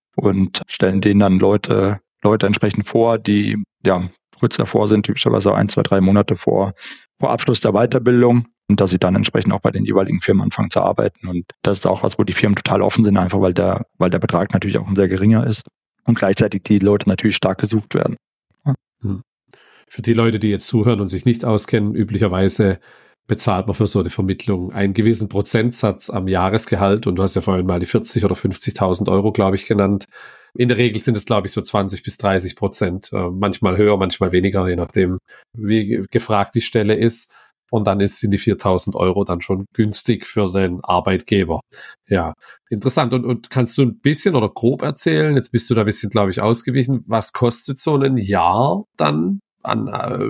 [SPEAKER 2] und stellen denen dann Leute entsprechend vor, die kurz davor sind, typischerweise 1, 2, 3 Monate vor Abschluss der Weiterbildung, und dass sie dann entsprechend auch bei den jeweiligen Firmen anfangen zu arbeiten. Und das ist auch was, wo die Firmen total offen sind, einfach weil der Betrag natürlich auch ein sehr geringer ist. Und gleichzeitig die Leute natürlich stark gesucht werden.
[SPEAKER 1] Für die Leute, die jetzt zuhören und sich nicht auskennen, üblicherweise bezahlt man für so eine Vermittlung einen gewissen Prozentsatz am Jahresgehalt, und du hast ja vorhin mal die 40.000 oder 50.000 €, glaube ich, genannt. In der Regel sind es, glaube ich, so 20 bis 30%, manchmal höher, manchmal weniger, je nachdem, wie gefragt die Stelle ist. Und dann sind die 4.000 € dann schon günstig für den Arbeitgeber. Ja, interessant. Und kannst du ein bisschen oder grob erzählen, jetzt bist du da ein bisschen, glaube ich, ausgewichen, was kostet so ein Jahr dann an,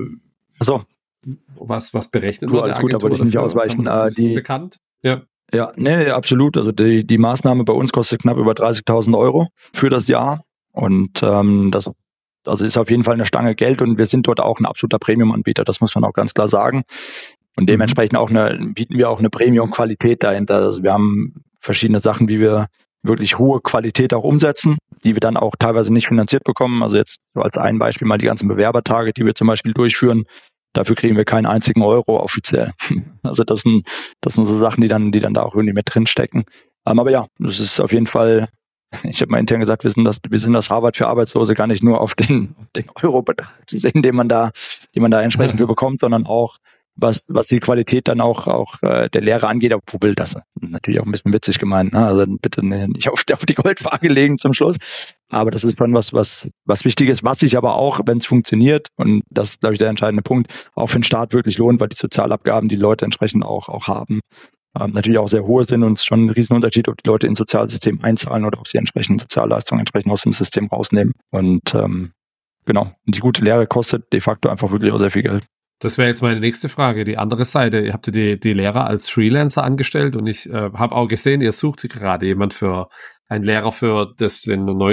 [SPEAKER 1] was berechnet wird?
[SPEAKER 2] Alles gut, da wollte ich nicht ausweichen.
[SPEAKER 1] Ist bekannt? Ja.
[SPEAKER 2] Ja, nee, absolut. Also die Maßnahme bei uns kostet knapp über 30.000 € für das Jahr. Und das Also ist auf jeden Fall eine Stange Geld und wir sind dort auch ein absoluter Premium-Anbieter, das muss man auch ganz klar sagen. Und dementsprechend bieten wir auch eine Premium-Qualität dahinter. Also wir haben verschiedene Sachen, wie wir wirklich hohe Qualität auch umsetzen, die wir dann auch teilweise nicht finanziert bekommen. Also jetzt so als ein Beispiel mal die ganzen Bewerbertage, die wir zum Beispiel durchführen. Dafür kriegen wir keinen einzigen Euro offiziell. Also das sind so Sachen, die dann da auch irgendwie mit drin stecken. Aber ja, das ist auf jeden Fall, ich habe mal intern gesagt, wir sind das Harvard für Arbeitslose, gar nicht nur auf den Euro-Betrag zu sehen, den man da entsprechend für bekommt, sondern auch was die Qualität dann auch der Lehre angeht, obwohl das natürlich auch ein bisschen witzig gemeint, ne? Also bitte nicht auf die Goldwaage legen zum Schluss. Aber das ist schon was wichtig ist, was sich aber auch, wenn es funktioniert, und das ist, glaube ich, der entscheidende Punkt, auch für den Staat wirklich lohnt, weil die Sozialabgaben die Leute entsprechend auch haben, natürlich auch sehr hohe sind und es ist schon ein Riesenunterschied, ob die Leute ins Sozialsystem einzahlen oder ob sie entsprechende Sozialleistungen entsprechend aus dem System rausnehmen. Und genau, und die gute Lehre kostet de facto einfach wirklich auch sehr viel Geld.
[SPEAKER 1] Das wäre jetzt meine nächste Frage. Die andere Seite, ihr habt die Lehrer als Freelancer angestellt und ich habe auch gesehen, ihr sucht gerade einen Lehrer fürs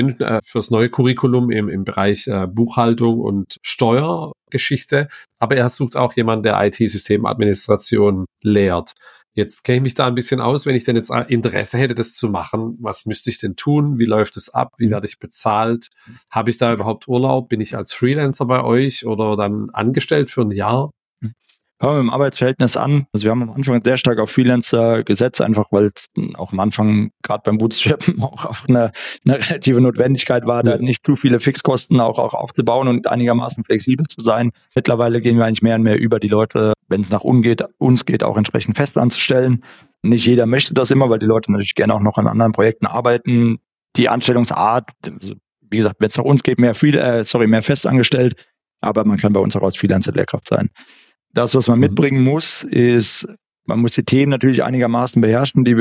[SPEAKER 1] neue Curriculum im Bereich Buchhaltung und Steuergeschichte, aber er sucht auch jemanden, der IT-Systemadministration lehrt. Jetzt kenne ich mich da ein bisschen aus, wenn ich denn jetzt Interesse hätte, das zu machen. Was müsste ich denn tun? Wie läuft es ab? Wie werde ich bezahlt? Habe ich da überhaupt Urlaub? Bin ich als Freelancer bei euch oder dann angestellt für ein Jahr?
[SPEAKER 2] Fangen wir mit dem Arbeitsverhältnis an. Also wir haben am Anfang sehr stark auf Freelancer gesetzt, einfach weil es auch am Anfang gerade beim Bootstrappen auch eine relative Notwendigkeit war, da nicht zu viele Fixkosten auch aufzubauen und einigermaßen flexibel zu sein. Mittlerweile gehen wir eigentlich mehr und mehr über, die Leute, wenn es nach uns geht, auch entsprechend fest anzustellen. Nicht jeder möchte das immer, weil die Leute natürlich gerne auch noch an anderen Projekten arbeiten. Die Anstellungsart, also wie gesagt, wenn es nach uns geht, mehr festangestellt, aber man kann bei uns auch als Freelancer-Lehrkraft sein. Das, was man mitbringen muss, ist, man muss die Themen natürlich einigermaßen beherrschen, man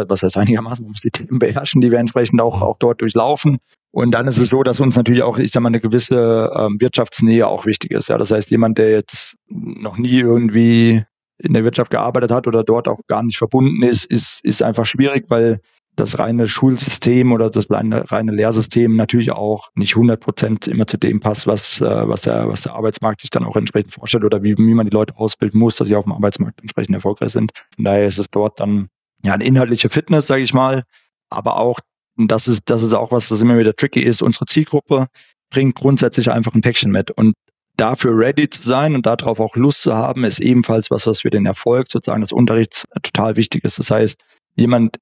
[SPEAKER 2] muss die Themen beherrschen, die wir entsprechend auch dort durchlaufen. Und dann ist es so, dass uns natürlich auch, eine gewisse Wirtschaftsnähe auch wichtig ist. Ja, das heißt, jemand, der jetzt noch nie irgendwie in der Wirtschaft gearbeitet hat oder dort auch gar nicht verbunden ist einfach schwierig, weil das reine Schulsystem oder das reine Lehrsystem natürlich auch nicht 100% immer zu dem passt, was der Arbeitsmarkt sich dann auch entsprechend vorstellt oder wie man die Leute ausbilden muss, dass sie auf dem Arbeitsmarkt entsprechend erfolgreich sind. Von daher ist es dort dann eine inhaltliche Fitness, sage ich mal, aber auch, und das ist auch was immer wieder tricky ist, unsere Zielgruppe bringt grundsätzlich einfach ein Päckchen mit und dafür ready zu sein und darauf auch Lust zu haben, ist ebenfalls was für den Erfolg sozusagen des Unterrichts total wichtig ist. Das heißt, jemand,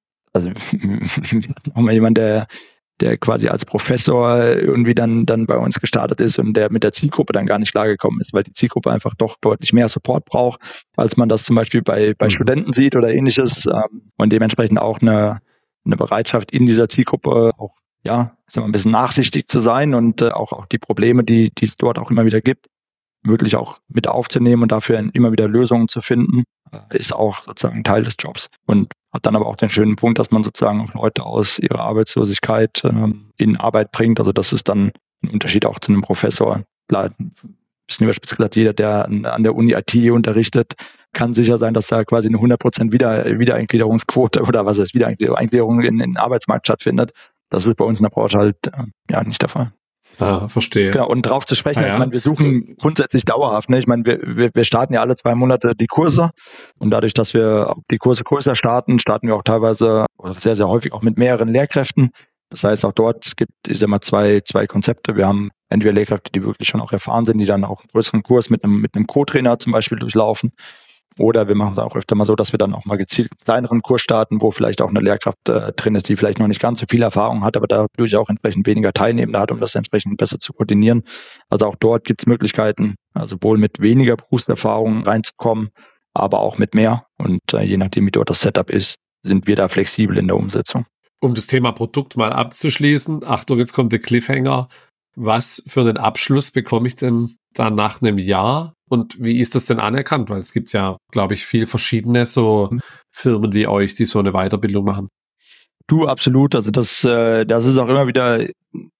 [SPEAKER 2] der quasi als Professor irgendwie dann bei uns gestartet ist und der mit der Zielgruppe dann gar nicht klargekommen ist, weil die Zielgruppe einfach doch deutlich mehr Support braucht, als man das zum Beispiel bei Studenten sieht oder ähnliches, und dementsprechend auch eine Bereitschaft in dieser Zielgruppe auch, ein bisschen nachsichtig zu sein und auch die Probleme, die es dort auch immer wieder gibt, wirklich auch mit aufzunehmen und dafür immer wieder Lösungen zu finden, ist auch sozusagen Teil des Jobs. Und hat dann aber auch den schönen Punkt, dass man sozusagen auch Leute aus ihrer Arbeitslosigkeit in Arbeit bringt. Also das ist dann ein Unterschied auch zu einem Professor. Klar, ein bisschen überspitzt gesagt, jeder, der an der Uni IT unterrichtet, kann sicher sein, dass da quasi eine 100% Wiedereingliederungsquote oder Wiedereingliederung in den Arbeitsmarkt stattfindet. Das ist bei uns in der Branche halt nicht der Fall.
[SPEAKER 1] Verstehe.
[SPEAKER 2] Genau, und drauf zu sprechen, ich meine, wir suchen grundsätzlich dauerhaft, ne? Ich meine, wir starten ja alle 2 Monate die Kurse und dadurch, dass wir die Kurse größer starten wir auch teilweise oder sehr, sehr häufig auch mit mehreren Lehrkräften. Das heißt, auch dort gibt es immer zwei Konzepte. Wir haben entweder Lehrkräfte, die wirklich schon auch erfahren sind, die dann auch einen größeren Kurs mit einem Co-Trainer zum Beispiel durchlaufen. Oder wir machen es auch öfter mal so, dass wir dann auch mal gezielt einen kleineren Kurs starten, wo vielleicht auch eine Lehrkraft drin ist, die vielleicht noch nicht ganz so viel Erfahrung hat, aber dadurch auch entsprechend weniger Teilnehmende hat, um das entsprechend besser zu koordinieren. Also auch dort gibt es Möglichkeiten, also wohl mit weniger Berufserfahrung reinzukommen, aber auch mit mehr. Und je nachdem, wie dort das Setup ist, sind wir da flexibel in der Umsetzung.
[SPEAKER 1] Um das Thema Produkt mal abzuschließen, Achtung, jetzt kommt der Cliffhanger. Was für einen Abschluss bekomme ich denn dann nach einem Jahr? Und wie ist das denn anerkannt? Weil es gibt ja, glaube ich, viel verschiedene so Firmen wie euch, die so eine Weiterbildung machen.
[SPEAKER 2] Du, absolut. Also das ist auch immer wieder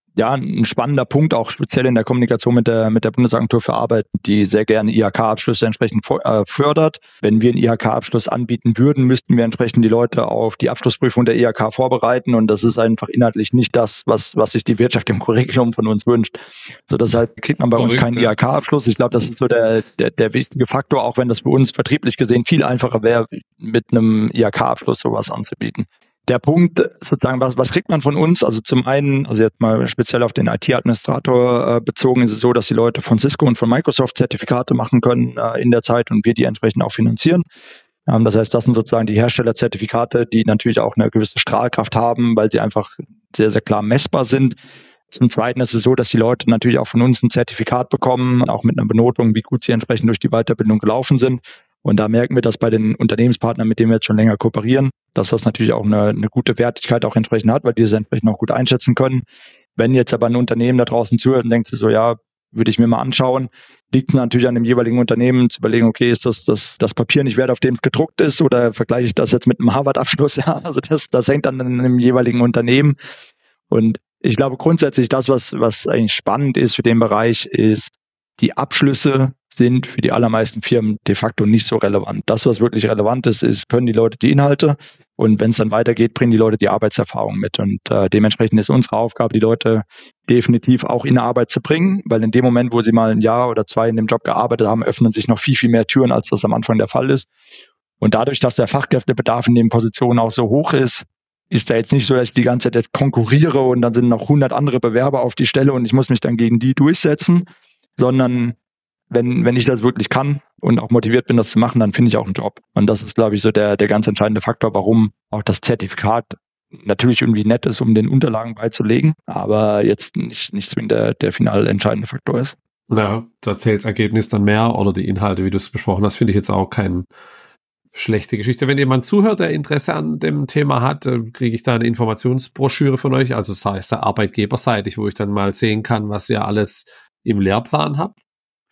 [SPEAKER 2] ein spannender Punkt, auch speziell in der Kommunikation mit der Bundesagentur für Arbeit, die sehr gerne IHK-Abschlüsse entsprechend fördert. Wenn wir einen IHK-Abschluss anbieten würden, müssten wir entsprechend die Leute auf die Abschlussprüfung der IHK vorbereiten. Und das ist einfach inhaltlich nicht das, was sich die Wirtschaft im Curriculum von uns wünscht. So, deshalb kriegt man bei uns keinen IHK-Abschluss. Ich glaube, das ist so der wichtige Faktor, auch wenn das für uns vertrieblich gesehen viel einfacher wäre, mit einem IHK-Abschluss sowas anzubieten. Der Punkt sozusagen, was kriegt man von uns? Also zum einen, also jetzt mal speziell auf den IT-Administrator bezogen, ist es so, dass die Leute von Cisco und von Microsoft Zertifikate machen können in der Zeit und wir die entsprechend auch finanzieren. Das heißt, das sind sozusagen die Herstellerzertifikate, die natürlich auch eine gewisse Strahlkraft haben, weil sie einfach sehr, sehr klar messbar sind. Zum Zweiten ist es so, dass die Leute natürlich auch von uns ein Zertifikat bekommen, auch mit einer Benotung, wie gut sie entsprechend durch die Weiterbildung gelaufen sind. Und da merken wir das bei den Unternehmenspartnern, mit denen wir jetzt schon länger kooperieren, dass das natürlich auch eine gute Wertigkeit auch entsprechend hat, weil die es entsprechend auch gut einschätzen können. Wenn jetzt aber ein Unternehmen da draußen zuhört und denkt sich so, ja, würde ich mir mal anschauen, liegt natürlich an dem jeweiligen Unternehmen zu überlegen, okay, ist das Papier nicht wert, auf dem es gedruckt ist, oder vergleiche ich das jetzt mit einem Harvard-Abschluss? Ja, also das hängt dann an dem jeweiligen Unternehmen. Und ich glaube grundsätzlich, das, was eigentlich spannend ist für den Bereich, ist, die Abschlüsse sind für die allermeisten Firmen de facto nicht so relevant. Das, was wirklich relevant ist, können die Leute die Inhalte, und wenn es dann weitergeht, bringen die Leute die Arbeitserfahrung mit. Und dementsprechend ist unsere Aufgabe, die Leute definitiv auch in die Arbeit zu bringen, weil in dem Moment, wo sie mal ein Jahr oder zwei in dem Job gearbeitet haben, öffnen sich noch viel, viel mehr Türen, als das am Anfang der Fall ist. Und dadurch, dass der Fachkräftebedarf in den Positionen auch so hoch ist da jetzt nicht so, dass ich die ganze Zeit jetzt konkurriere und dann sind noch 100 andere Bewerber auf die Stelle und ich muss mich dann gegen die durchsetzen, sondern wenn ich das wirklich kann und auch motiviert bin, das zu machen, dann finde ich auch einen Job. Und das ist, glaube ich, so der ganz entscheidende Faktor, warum auch das Zertifikat natürlich irgendwie nett ist, um den Unterlagen beizulegen, aber jetzt nicht zwingend der final entscheidende Faktor ist.
[SPEAKER 1] Ja, da zählt das Ergebnis dann mehr oder die Inhalte, wie du es besprochen hast, finde ich jetzt auch keine schlechte Geschichte. Wenn jemand zuhört, der Interesse an dem Thema hat, kriege ich da eine Informationsbroschüre von euch, also das heißt arbeitgeberseitig, wo ich dann mal sehen kann, was ihr alles im Lehrplan habt?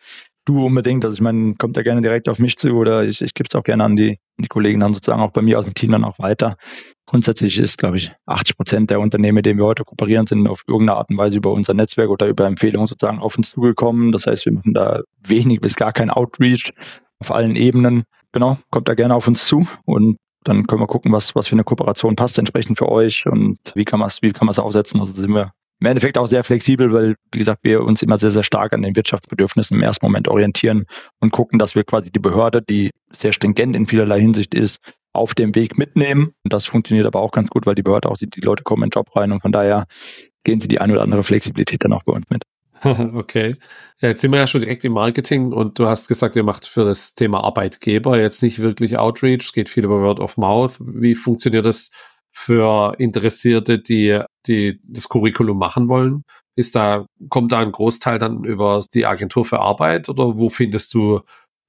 [SPEAKER 2] Du unbedingt, also ich meine, kommt da gerne direkt auf mich zu oder ich gebe es auch gerne an die Kollegen dann sozusagen auch bei mir aus dem Team dann auch weiter. Grundsätzlich ist, glaube ich, 80% der Unternehmen, mit denen wir heute kooperieren, sind auf irgendeine Art und Weise über unser Netzwerk oder über Empfehlungen sozusagen auf uns zugekommen. Das heißt, wir machen da wenig bis gar kein Outreach auf allen Ebenen. Genau, kommt da gerne auf uns zu und dann können wir gucken, was für eine Kooperation passt entsprechend für euch und wie kann man es aufsetzen. Also sind wir im Endeffekt auch sehr flexibel, weil, wie gesagt, wir uns immer sehr, sehr stark an den Wirtschaftsbedürfnissen im ersten Moment orientieren und gucken, dass wir quasi die Behörde, die sehr stringent in vielerlei Hinsicht ist, auf dem Weg mitnehmen. Und das funktioniert aber auch ganz gut, weil die Behörde auch sieht, die Leute kommen in den Job rein und von daher gehen sie die eine oder andere Flexibilität dann auch bei uns mit.
[SPEAKER 1] Okay. Ja, jetzt sind wir ja schon direkt im Marketing und du hast gesagt, ihr macht für das Thema Arbeitgeber jetzt nicht wirklich Outreach, es geht viel über Word of Mouth. Wie funktioniert das für Interessierte, die das Curriculum machen wollen? Kommt da ein Großteil dann über die Agentur für Arbeit oder wo findest du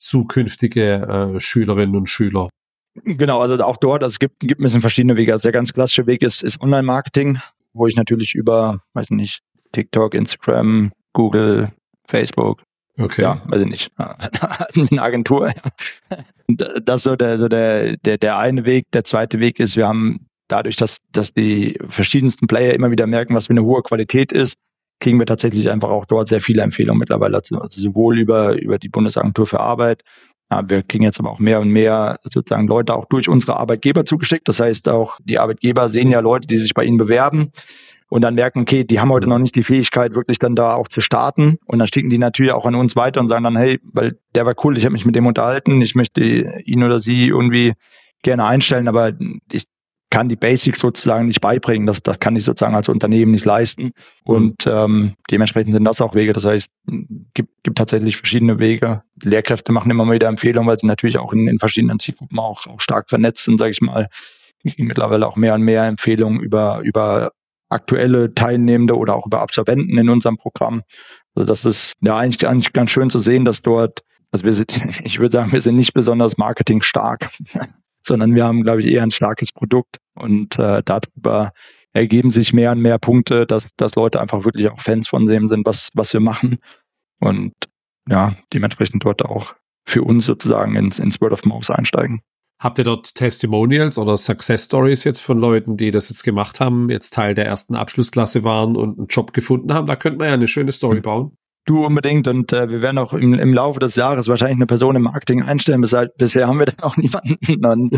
[SPEAKER 1] zukünftige Schülerinnen und Schüler?
[SPEAKER 2] Genau, also auch dort, es gibt ein bisschen verschiedene Wege. Also der ganz klassische Weg ist Online-Marketing, wo ich natürlich über, weiß nicht, TikTok, Instagram, Google, Facebook,
[SPEAKER 1] okay.
[SPEAKER 2] Ja, weiß ich nicht, also eine Agentur. Das ist so der eine Weg. Der zweite Weg ist, wir haben dadurch, dass die verschiedensten Player immer wieder merken, was für eine hohe Qualität ist, kriegen wir tatsächlich einfach auch dort sehr viele Empfehlungen mittlerweile. Also sowohl über die Bundesagentur für Arbeit. Wir kriegen jetzt aber auch mehr und mehr sozusagen Leute auch durch unsere Arbeitgeber zugeschickt. Das heißt auch, die Arbeitgeber sehen ja Leute, die sich bei ihnen bewerben und dann merken, okay, die haben heute noch nicht die Fähigkeit, wirklich dann da auch zu starten. Und dann schicken die natürlich auch an uns weiter und sagen dann, hey, weil der war cool, ich habe mich mit dem unterhalten, ich möchte ihn oder sie irgendwie gerne einstellen, aber ich kann die Basics sozusagen nicht beibringen. Das kann ich sozusagen als Unternehmen nicht leisten. Und dementsprechend sind das auch Wege. Das heißt, gibt tatsächlich verschiedene Wege. Lehrkräfte machen immer mal wieder Empfehlungen, weil sie natürlich auch in verschiedenen Zielgruppen auch stark vernetzt sind, sage ich mal. Wir kriegen mittlerweile auch mehr und mehr Empfehlungen über aktuelle Teilnehmende oder auch über Absolventen in unserem Programm. Also das ist ja eigentlich ganz schön zu sehen, dass dort, also ich würde sagen, wir sind nicht besonders marketingstark, sondern wir haben, glaube ich, eher ein starkes Produkt und darüber ergeben sich mehr und mehr Punkte, dass Leute einfach wirklich auch Fans von dem sind, was wir machen und ja, dementsprechend dort auch für uns sozusagen ins Word of Mouth einsteigen.
[SPEAKER 1] Habt ihr dort Testimonials oder Success Stories jetzt von Leuten, die das jetzt gemacht haben, jetzt Teil der ersten Abschlussklasse waren und einen Job gefunden haben? Da könnte man ja eine schöne Story bauen.
[SPEAKER 2] Du unbedingt, und wir werden auch im Laufe des Jahres wahrscheinlich eine Person im Marketing einstellen. Bisher haben wir das auch niemanden, und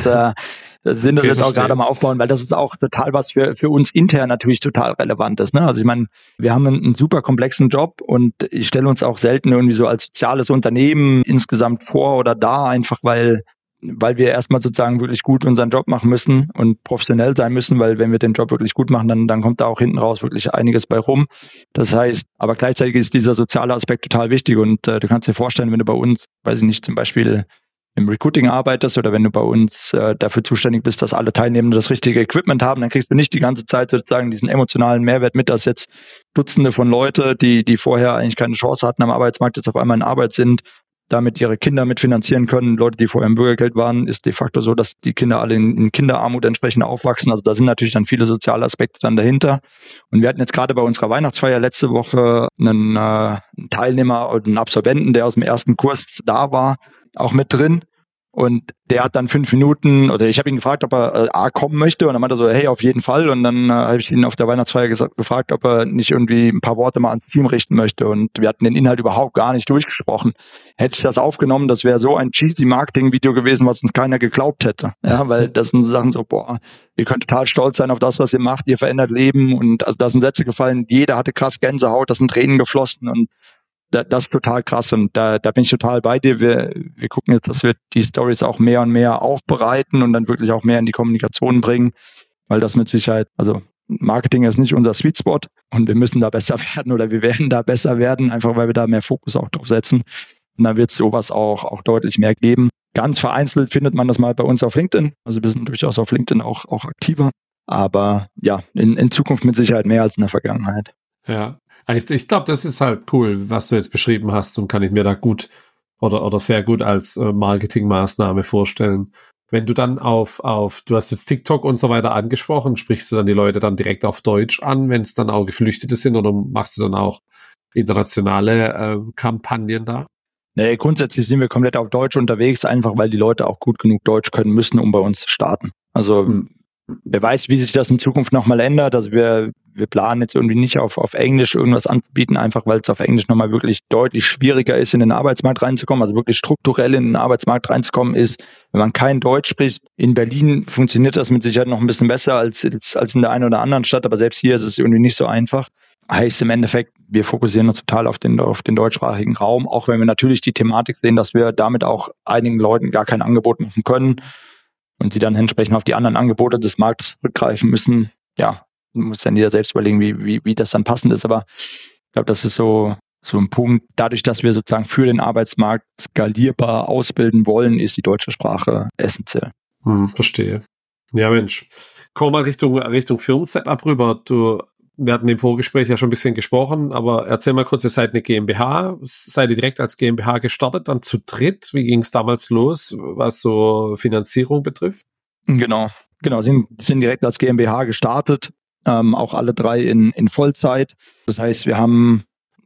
[SPEAKER 2] sind das jetzt auch gerade mal aufbauen, weil das ist auch total was für uns intern natürlich total relevant ist. Ne? Also ich meine, wir haben einen super komplexen Job, und ich stelle uns auch selten irgendwie so als soziales Unternehmen insgesamt vor oder da, einfach weil wir erstmal sozusagen wirklich gut unseren Job machen müssen und professionell sein müssen, weil wenn wir den Job wirklich gut machen, dann kommt da auch hinten raus wirklich einiges bei rum. Das heißt, aber gleichzeitig ist dieser soziale Aspekt total wichtig, und du kannst dir vorstellen, wenn du bei uns, weiß ich nicht, zum Beispiel im Recruiting arbeitest oder wenn du bei uns dafür zuständig bist, dass alle Teilnehmenden das richtige Equipment haben, dann kriegst du nicht die ganze Zeit sozusagen diesen emotionalen Mehrwert mit, dass jetzt Dutzende von Leute, die vorher eigentlich keine Chance hatten am Arbeitsmarkt, jetzt auf einmal in Arbeit sind, damit ihre Kinder mitfinanzieren können. Leute, die vorher im Bürgergeld waren, ist de facto so, dass die Kinder alle in Kinderarmut entsprechend aufwachsen. Also da sind natürlich dann viele soziale Aspekte dann dahinter. Und wir hatten jetzt gerade bei unserer Weihnachtsfeier letzte Woche einen Teilnehmer oder einen Absolventen, der aus dem ersten Kurs da war, auch mit drin. Und der hat dann 5 Minuten, oder ich habe ihn gefragt, ob er kommen möchte, und dann meinte er so, hey, auf jeden Fall. Und dann habe ich ihn auf der Weihnachtsfeier gefragt, ob er nicht irgendwie ein paar Worte mal ans Team richten möchte. Und wir hatten den Inhalt überhaupt gar nicht durchgesprochen. Hätte ich das aufgenommen, das wäre so ein cheesy Marketing-Video gewesen, was uns keiner geglaubt hätte. Ja, weil das sind so Sachen so, boah, ihr könnt total stolz sein auf das, was ihr macht, ihr verändert Leben. Und also da sind Sätze gefallen, jeder hatte krass Gänsehaut, da sind Tränen geflossen, und das ist total krass, und da bin ich total bei dir. Wir gucken jetzt, dass wir die Stories auch mehr und mehr aufbereiten und dann wirklich auch mehr in die Kommunikation bringen, weil das mit Sicherheit, also Marketing ist nicht unser Sweet Spot, und wir müssen da besser werden, oder wir werden da besser werden, einfach weil wir da mehr Fokus auch drauf setzen. Und dann wird es sowas auch deutlich mehr geben. Ganz vereinzelt findet man das mal bei uns auf LinkedIn. Also wir sind durchaus auf LinkedIn auch aktiver. Aber ja, in Zukunft mit Sicherheit mehr als in der Vergangenheit.
[SPEAKER 1] Ja. Ich glaube, das ist halt cool, was du jetzt beschrieben hast, und kann ich mir da gut oder sehr gut als Marketingmaßnahme vorstellen. Wenn du dann du hast jetzt TikTok und so weiter angesprochen, sprichst du dann die Leute dann direkt auf Deutsch an, wenn es dann auch Geflüchtete sind, oder machst du dann auch internationale Kampagnen da?
[SPEAKER 2] Nee, grundsätzlich sind wir komplett auf Deutsch unterwegs, einfach weil die Leute auch gut genug Deutsch können müssen, um bei uns zu starten. Also wer weiß, wie sich das in Zukunft nochmal ändert. Also wir planen jetzt irgendwie nicht auf Englisch irgendwas anzubieten, einfach weil es auf Englisch nochmal wirklich deutlich schwieriger ist, in den Arbeitsmarkt reinzukommen. Also wirklich strukturell in den Arbeitsmarkt reinzukommen ist, wenn man kein Deutsch spricht. In Berlin funktioniert das mit Sicherheit noch ein bisschen besser als in der einen oder anderen Stadt, aber selbst hier ist es irgendwie nicht so einfach. Heißt im Endeffekt, wir fokussieren uns total auf den deutschsprachigen Raum, auch wenn wir natürlich die Thematik sehen, dass wir damit auch einigen Leuten gar kein Angebot machen können und sie dann entsprechend auf die anderen Angebote des Marktes zurückgreifen müssen. Ja, muss dann jeder selbst überlegen, wie das dann passend ist. Aber ich glaube, das ist so ein Punkt. Dadurch, dass wir sozusagen für den Arbeitsmarkt skalierbar ausbilden wollen, ist die deutsche Sprache essentiell.
[SPEAKER 1] Verstehe. Ja, Mensch. Komm mal Richtung Firmen-Setup rüber. Wir hatten im Vorgespräch ja schon ein bisschen gesprochen, aber erzähl mal kurz, ihr seid eine GmbH. Seid ihr direkt als GmbH gestartet, dann zu dritt? Wie ging es damals los, was so Finanzierung betrifft?
[SPEAKER 2] Genau, sind direkt als GmbH gestartet, auch alle 3 in Vollzeit. Das heißt, wir haben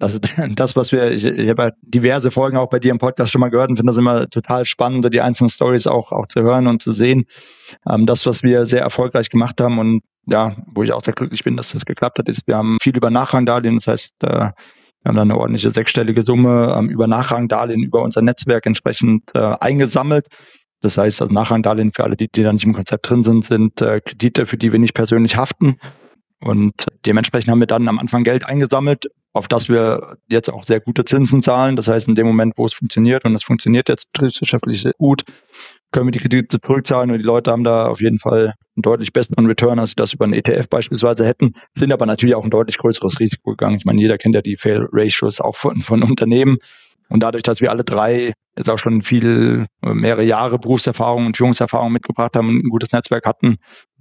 [SPEAKER 2] das, was ich habe ja diverse Folgen auch bei dir im Podcast schon mal gehört und finde das immer total spannend, die einzelnen Stories auch zu hören und zu sehen. Das, was wir sehr erfolgreich gemacht haben und ja, wo ich auch sehr glücklich bin, dass das geklappt hat, ist, wir haben viel über Nachrangdarlehen. Das heißt, wir haben dann eine ordentliche 6-stellige Summe über Nachrangdarlehen über unser Netzwerk entsprechend eingesammelt. Das heißt, also Nachrangdarlehen für alle, die da nicht im Konzept drin sind Kredite, für die wir nicht persönlich haften. Und dementsprechend haben wir dann am Anfang Geld eingesammelt, auf das wir jetzt auch sehr gute Zinsen zahlen. Das heißt, in dem Moment, wo es funktioniert, und es funktioniert jetzt wirtschaftlich sehr gut, können wir die Kredite zurückzahlen, und die Leute haben da auf jeden Fall einen deutlich besseren Return, als sie das über einen ETF beispielsweise hätten, sind aber natürlich auch ein deutlich größeres Risiko gegangen. Ich meine, jeder kennt ja die Fail-Ratios auch von Unternehmen. Und dadurch, dass wir alle 3 jetzt auch schon mehrere Jahre Berufserfahrung und Führungserfahrung mitgebracht haben und ein gutes Netzwerk waren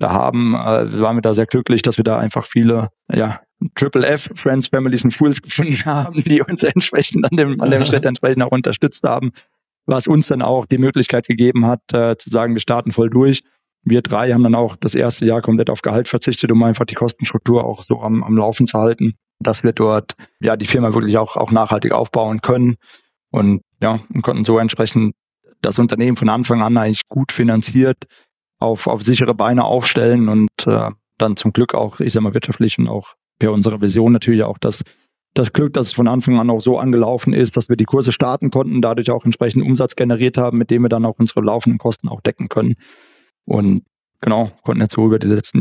[SPEAKER 2] wir da sehr glücklich, dass wir da einfach viele, Triple F, Friends, Families and Fools gefunden haben, die uns entsprechend an dem Schritt entsprechend auch unterstützt haben, was uns dann auch die Möglichkeit gegeben hat, zu sagen, wir starten voll durch. Wir 3 haben dann auch das erste Jahr komplett auf Gehalt verzichtet, um einfach die Kostenstruktur auch so am Laufen zu halten, dass wir dort die Firma wirklich auch nachhaltig aufbauen können und konnten so entsprechend das Unternehmen von Anfang an eigentlich gut finanziert auf sichere Beine aufstellen und dann zum Glück auch, ich sag mal, wirtschaftlich und auch per unserer Vision natürlich auch das Glück, dass es von Anfang an auch so angelaufen ist, dass wir die Kurse starten konnten, dadurch auch entsprechend Umsatz generiert haben, mit dem wir dann auch unsere laufenden Kosten auch decken können. Und genau, konnten jetzt so über die letzten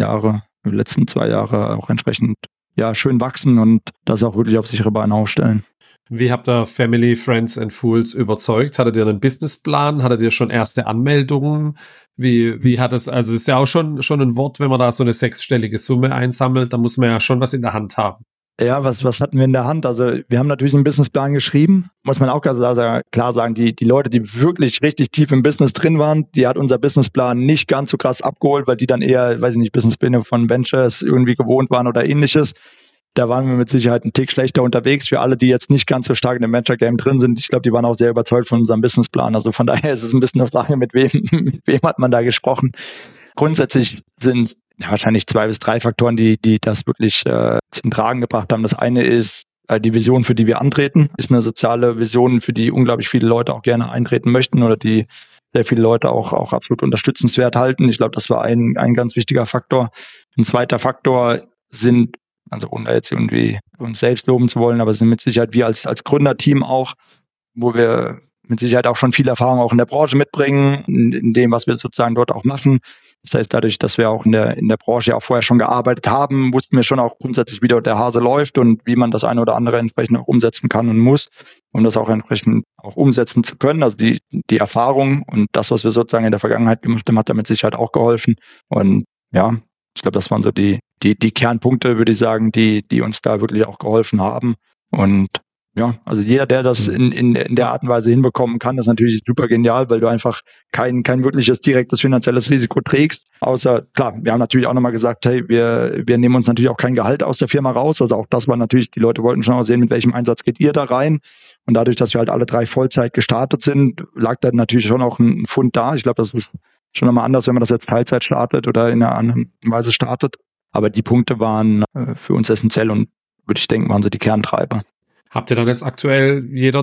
[SPEAKER 2] 2 Jahre auch entsprechend schön wachsen und das auch wirklich auf sichere Beine aufstellen.
[SPEAKER 1] Wie habt ihr Family, Friends and Fools überzeugt? Hattet ihr einen Businessplan? Hattet ihr schon erste Anmeldungen? Wie hat es, also ist ja auch schon ein Wort, wenn man da so eine 6-stellige Summe einsammelt, da muss man ja schon was in der Hand haben.
[SPEAKER 2] Ja, was hatten wir in der Hand? Also wir haben natürlich einen Businessplan geschrieben, muss man auch klar sagen, die Leute, die wirklich richtig tief im Business drin waren, die hat unser Businessplan nicht ganz so krass abgeholt, weil die dann eher, weiß ich nicht, Businesspläne von Ventures irgendwie gewohnt waren oder ähnliches. Da waren wir mit Sicherheit einen Tick schlechter unterwegs. Für alle, die jetzt nicht ganz so stark in dem Venture-Game drin sind, ich glaube, die waren auch sehr überzeugt von unserem Businessplan. Also von daher ist es ein bisschen eine Frage, mit wem hat man da gesprochen. Grundsätzlich sind es wahrscheinlich 2 bis 3 Faktoren, die das wirklich zum Tragen gebracht haben. Das eine ist die Vision, für die wir antreten. Ist eine soziale Vision, für die unglaublich viele Leute auch gerne eintreten möchten oder die sehr viele Leute auch absolut unterstützenswert halten. Ich glaube, das war ein ganz wichtiger Faktor. Ein zweiter Faktor sind, also ohne jetzt irgendwie uns selbst loben zu wollen, aber sind mit Sicherheit wir als Gründerteam auch, wo wir mit Sicherheit auch schon viel Erfahrung auch in der Branche mitbringen, in dem, was wir sozusagen dort auch machen. Das heißt, dadurch, dass wir auch in der Branche auch vorher schon gearbeitet haben, wussten wir schon auch grundsätzlich, wie dort der Hase läuft und wie man das eine oder andere entsprechend auch umsetzen kann und muss, um das auch entsprechend auch umsetzen zu können. Also die Erfahrung und das, was wir sozusagen in der Vergangenheit gemacht haben, hat damit Sicherheit auch geholfen. Und ja, ich glaube, das waren so die Kernpunkte, würde ich sagen, die uns da wirklich auch geholfen haben. Und ja, also jeder, der das in der Art und Weise hinbekommen kann, ist natürlich super genial, weil du einfach kein wirkliches direktes finanzielles Risiko trägst. Außer, klar, wir haben natürlich auch nochmal gesagt, hey, wir nehmen uns natürlich auch kein Gehalt aus der Firma raus. Also auch das war natürlich, die Leute wollten schon auch sehen, mit welchem Einsatz geht ihr da rein. Und dadurch, dass wir halt alle 3 Vollzeit gestartet sind, lag da natürlich schon auch ein Pfund da. Ich glaube, das ist schon nochmal anders, wenn man das jetzt Teilzeit startet oder in einer anderen Weise startet. Aber die Punkte waren für uns essentiell und würde ich denken, waren so die Kerntreiber.
[SPEAKER 1] Habt ihr dann jetzt aktuell jeder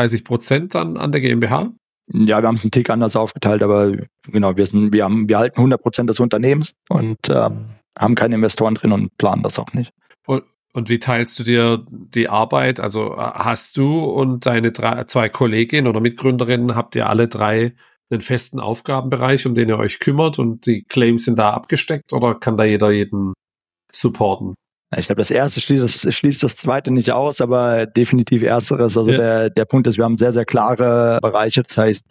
[SPEAKER 1] 33% an der GmbH?
[SPEAKER 2] Ja, wir haben es einen Tick anders aufgeteilt, aber genau, wir halten 100% des Unternehmens und haben keine Investoren drin und planen das auch nicht.
[SPEAKER 1] Und wie teilst du dir die Arbeit? Also hast du und deine 2 Kolleginnen oder Mitgründerinnen, habt ihr alle 3 einen festen Aufgabenbereich, um den ihr euch kümmert und die Claims sind da abgesteckt oder kann da jeder jeden supporten?
[SPEAKER 2] Ich glaube, das erste schließt das zweite nicht aus, aber definitiv ersteres. Also der Punkt ist, wir haben sehr, sehr klare Bereiche. Das heißt,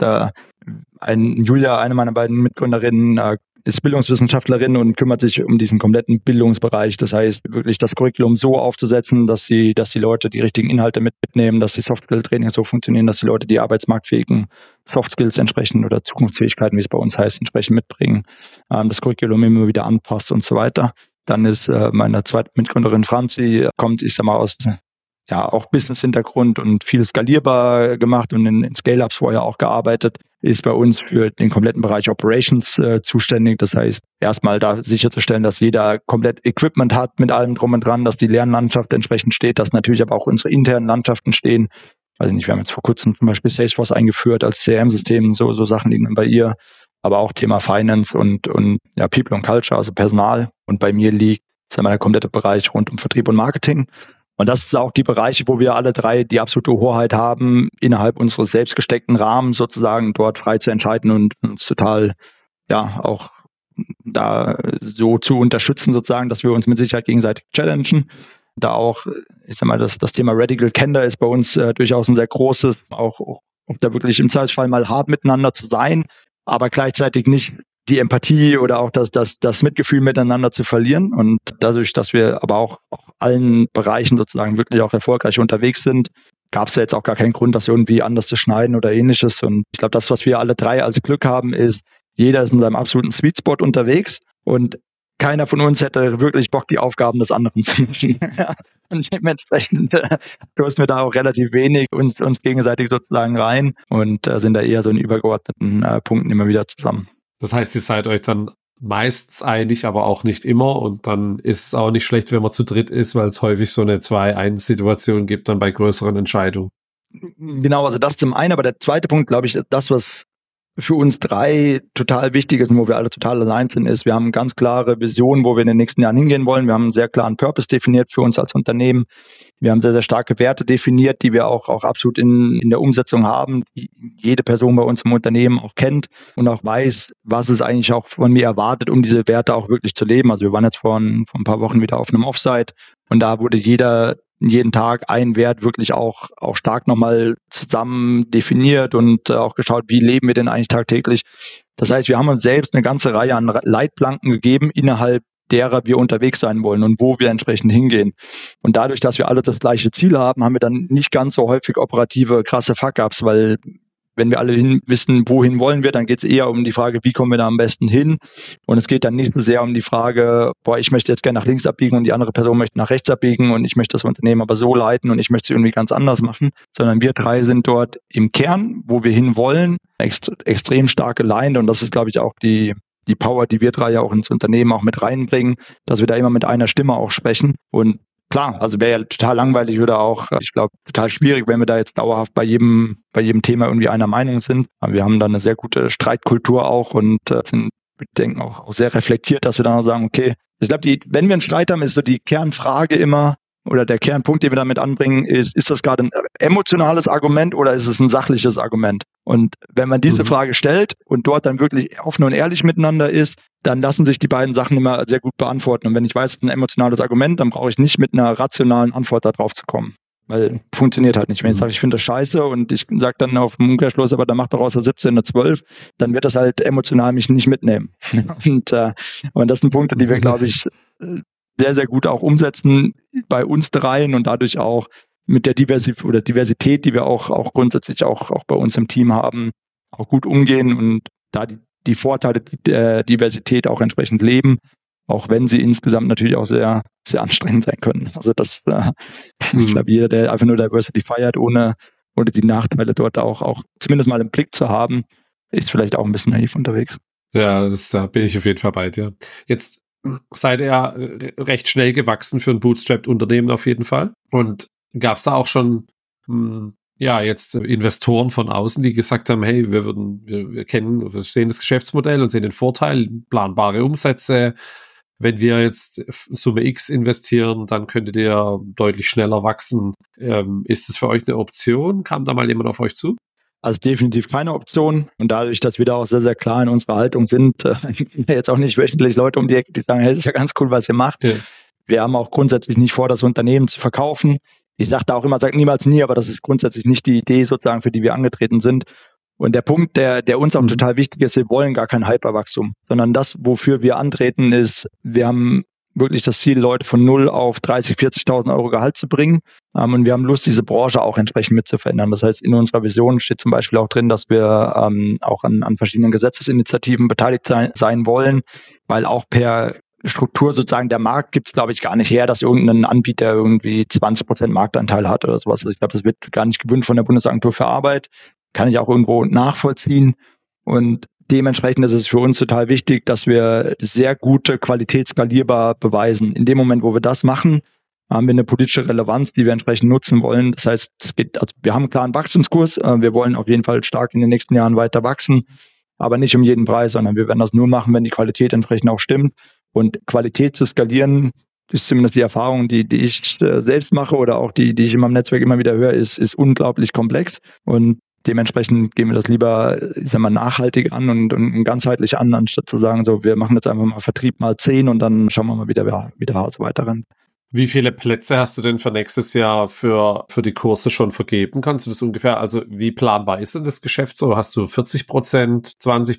[SPEAKER 2] Julia, eine meiner beiden Mitgründerinnen, ist Bildungswissenschaftlerin und kümmert sich um diesen kompletten Bildungsbereich. Das heißt, wirklich das Curriculum so aufzusetzen, dass die Leute die richtigen Inhalte mitnehmen, dass die Soft-Skill-Trainings so funktionieren, dass die Leute die arbeitsmarktfähigen Soft-Skills entsprechend oder Zukunftsfähigkeiten, wie es bei uns heißt, entsprechend mitbringen, das Curriculum immer wieder anpasst und so weiter. Dann ist meine zweite Mitgründerin Franzi, kommt, ich sag mal, aus auch Business-Hintergrund und viel skalierbar gemacht und in Scale-Ups vorher auch gearbeitet, ist bei uns für den kompletten Bereich Operations zuständig. Das heißt, erstmal da sicherzustellen, dass jeder komplett Equipment hat mit allem drum und dran, dass die Lernlandschaft entsprechend steht, dass natürlich aber auch unsere internen Landschaften stehen. Weiß ich nicht, wir haben jetzt vor kurzem zum Beispiel Salesforce eingeführt als CRM-System, so Sachen liegen dann bei ihr. Aber auch Thema Finance und People und Culture, also Personal. Und bei mir liegt, sagen wir, der komplette Bereich rund um Vertrieb und Marketing. Und das ist auch die Bereiche, wo wir alle 3 die absolute Hoheit haben, innerhalb unseres selbst gesteckten Rahmens sozusagen dort frei zu entscheiden und uns total, auch da so zu unterstützen sozusagen, dass wir uns mit Sicherheit gegenseitig challengen. Da auch, ich sag mal, das Thema Radical Candor ist bei uns durchaus ein sehr großes, auch da wirklich im Zweifelsfall mal hart miteinander zu sein, aber gleichzeitig nicht die Empathie oder auch das Mitgefühl miteinander zu verlieren. Und dadurch, dass wir aber auch allen Bereichen sozusagen wirklich auch erfolgreich unterwegs sind, gab es ja jetzt auch gar keinen Grund, das irgendwie anders zu schneiden oder ähnliches. Und ich glaube, das, was wir alle 3 als Glück haben, ist, jeder ist in seinem absoluten Sweet Spot unterwegs und keiner von uns hätte wirklich Bock, die Aufgaben des anderen zu machen. Und dementsprechend stoßen wir da auch relativ wenig uns gegenseitig sozusagen rein und sind da eher so in übergeordneten Punkten immer wieder zusammen.
[SPEAKER 1] Das heißt, ihr seid euch dann meistens einig, aber auch nicht immer. Und dann ist es auch nicht schlecht, wenn man zu dritt ist, weil es häufig so eine 2-1-Situation gibt dann bei größeren Entscheidungen.
[SPEAKER 2] Genau, also das zum einen. Aber der zweite Punkt, glaube ich, das, was für uns drei total wichtig ist und wo wir alle total allein sind, ist, wir haben eine ganz klare Vision, wo wir in den nächsten Jahren hingehen wollen. Wir haben einen sehr klaren Purpose definiert für uns als Unternehmen. Wir haben sehr, sehr starke Werte definiert, die wir auch absolut in der Umsetzung haben, die jede Person bei uns im Unternehmen auch kennt und auch weiß, was es eigentlich auch von mir erwartet, um diese Werte auch wirklich zu leben. Also wir waren jetzt vor ein paar Wochen wieder auf einem Offsite und da wurde jeden Tag ein Wert wirklich auch stark nochmal zusammen definiert und auch geschaut, wie leben wir denn eigentlich tagtäglich. Das heißt, wir haben uns selbst eine ganze Reihe an Leitplanken gegeben, innerhalb derer wir unterwegs sein wollen und wo wir entsprechend hingehen. Und dadurch, dass wir alle das gleiche Ziel haben, haben wir dann nicht ganz so häufig operative krasse Fuck-ups, weil wenn wir alle wissen, wohin wollen wir, dann geht es eher um die Frage, wie kommen wir da am besten hin? Und es geht dann nicht so sehr um die Frage, ich möchte jetzt gerne nach links abbiegen und die andere Person möchte nach rechts abbiegen und ich möchte das Unternehmen aber so leiten und ich möchte es irgendwie ganz anders machen, sondern wir drei sind dort im Kern, wo wir hin wollen, extrem stark aligned und das ist, glaube ich, auch die Power, die wir drei ja auch ins Unternehmen auch mit reinbringen, dass wir da immer mit einer Stimme auch sprechen und klar, also wäre ja total langweilig oder auch, ich glaube, total schwierig, wenn wir da jetzt dauerhaft bei jedem Thema irgendwie einer Meinung sind. Aber wir haben da eine sehr gute Streitkultur auch und sind, ich denke, auch sehr reflektiert, dass wir dann auch sagen, okay, ich glaube, wenn wir einen Streit haben, ist so die Kernfrage immer, oder der Kernpunkt, den wir damit anbringen, ist das gerade ein emotionales Argument oder ist es ein sachliches Argument? Und wenn man diese Frage stellt und dort dann wirklich offen und ehrlich miteinander ist, dann lassen sich die beiden Sachen immer sehr gut beantworten. Und wenn ich weiß, es ist ein emotionales Argument, dann brauche ich nicht mit einer rationalen Antwort darauf zu kommen. Weil funktioniert halt nicht. Wenn ich sage, ich finde das scheiße und ich sage dann auf dem Umkehrschluss, aber dann macht doch aus der 17 eine 12, dann wird das halt emotional mich nicht mitnehmen. Und das sind Punkte, die wir, glaube ich, sehr, sehr gut auch umsetzen bei uns dreien und dadurch auch mit der Diversität, die wir auch grundsätzlich auch bei uns im Team haben, auch gut umgehen und da die Vorteile der Diversität auch entsprechend leben, auch wenn sie insgesamt natürlich auch sehr, sehr anstrengend sein können. Also ich glaube, jeder, der einfach nur Diversity feiert, ohne die Nachteile dort auch zumindest mal im Blick zu haben, ist vielleicht auch ein bisschen naiv unterwegs.
[SPEAKER 1] Ja, da bin ich auf jeden Fall bei dir. Jetzt seid ihr ja recht schnell gewachsen für ein Bootstrapped-Unternehmen auf jeden Fall. Und gab es da auch schon jetzt Investoren von außen, die gesagt haben, hey, wir sehen das Geschäftsmodell und sehen den Vorteil, planbare Umsätze. Wenn wir jetzt Summe X investieren, dann könntet ihr deutlich schneller wachsen. Ist das für euch eine Option? Kam da mal jemand auf euch zu?
[SPEAKER 2] Also definitiv keine Option. Und dadurch, dass wir da auch sehr, sehr klar in unserer Haltung sind, jetzt auch nicht wöchentlich Leute um die Ecke, die sagen, hey, das ist ja ganz cool, was ihr macht. Ja. Wir haben auch grundsätzlich nicht vor, das Unternehmen zu verkaufen. Ich sage da auch immer, sag niemals nie, aber das ist grundsätzlich nicht die Idee sozusagen, für die wir angetreten sind. Und der Punkt, der uns auch total wichtig ist, wir wollen gar kein Hyperwachstum, sondern das, wofür wir antreten, ist, wir haben wirklich das Ziel, Leute von 0 auf 30.000, 40.000 Euro Gehalt zu bringen. Und wir haben Lust, diese Branche auch entsprechend mitzuverändern. Das heißt, in unserer Vision steht zum Beispiel auch drin, dass wir auch an verschiedenen Gesetzesinitiativen beteiligt sein wollen, weil auch per Struktur sozusagen der Markt gibt es, glaube ich, gar nicht her, dass irgendein Anbieter irgendwie 20% Marktanteil hat oder sowas. Also ich glaube, das wird gar nicht gewünscht von der Bundesagentur für Arbeit. Kann ich auch irgendwo nachvollziehen. Und dementsprechend ist es für uns total wichtig, dass wir sehr gute Qualität skalierbar beweisen. In dem Moment, wo wir das machen, haben wir eine politische Relevanz, die wir entsprechend nutzen wollen. Das heißt, wir haben einen klaren Wachstumskurs. Wir wollen auf jeden Fall stark in den nächsten Jahren weiter wachsen, aber nicht um jeden Preis, sondern wir werden das nur machen, wenn die Qualität entsprechend auch stimmt. Und Qualität zu skalieren, ist zumindest die Erfahrung, die ich selbst mache oder auch die ich in meinem Netzwerk immer wieder höre, ist unglaublich komplex. Und dementsprechend gehen wir das lieber, nachhaltig an und ganzheitlich an, anstatt zu sagen, so, wir machen jetzt einfach mal Vertrieb mal 10 und dann schauen wir mal wieder, wie der Hase weiter rennt.
[SPEAKER 1] Wie viele Plätze hast du denn für nächstes Jahr für die Kurse schon vergeben? Kannst du das ungefähr, also wie planbar ist denn das Geschäft so? Hast du 40%, 20%,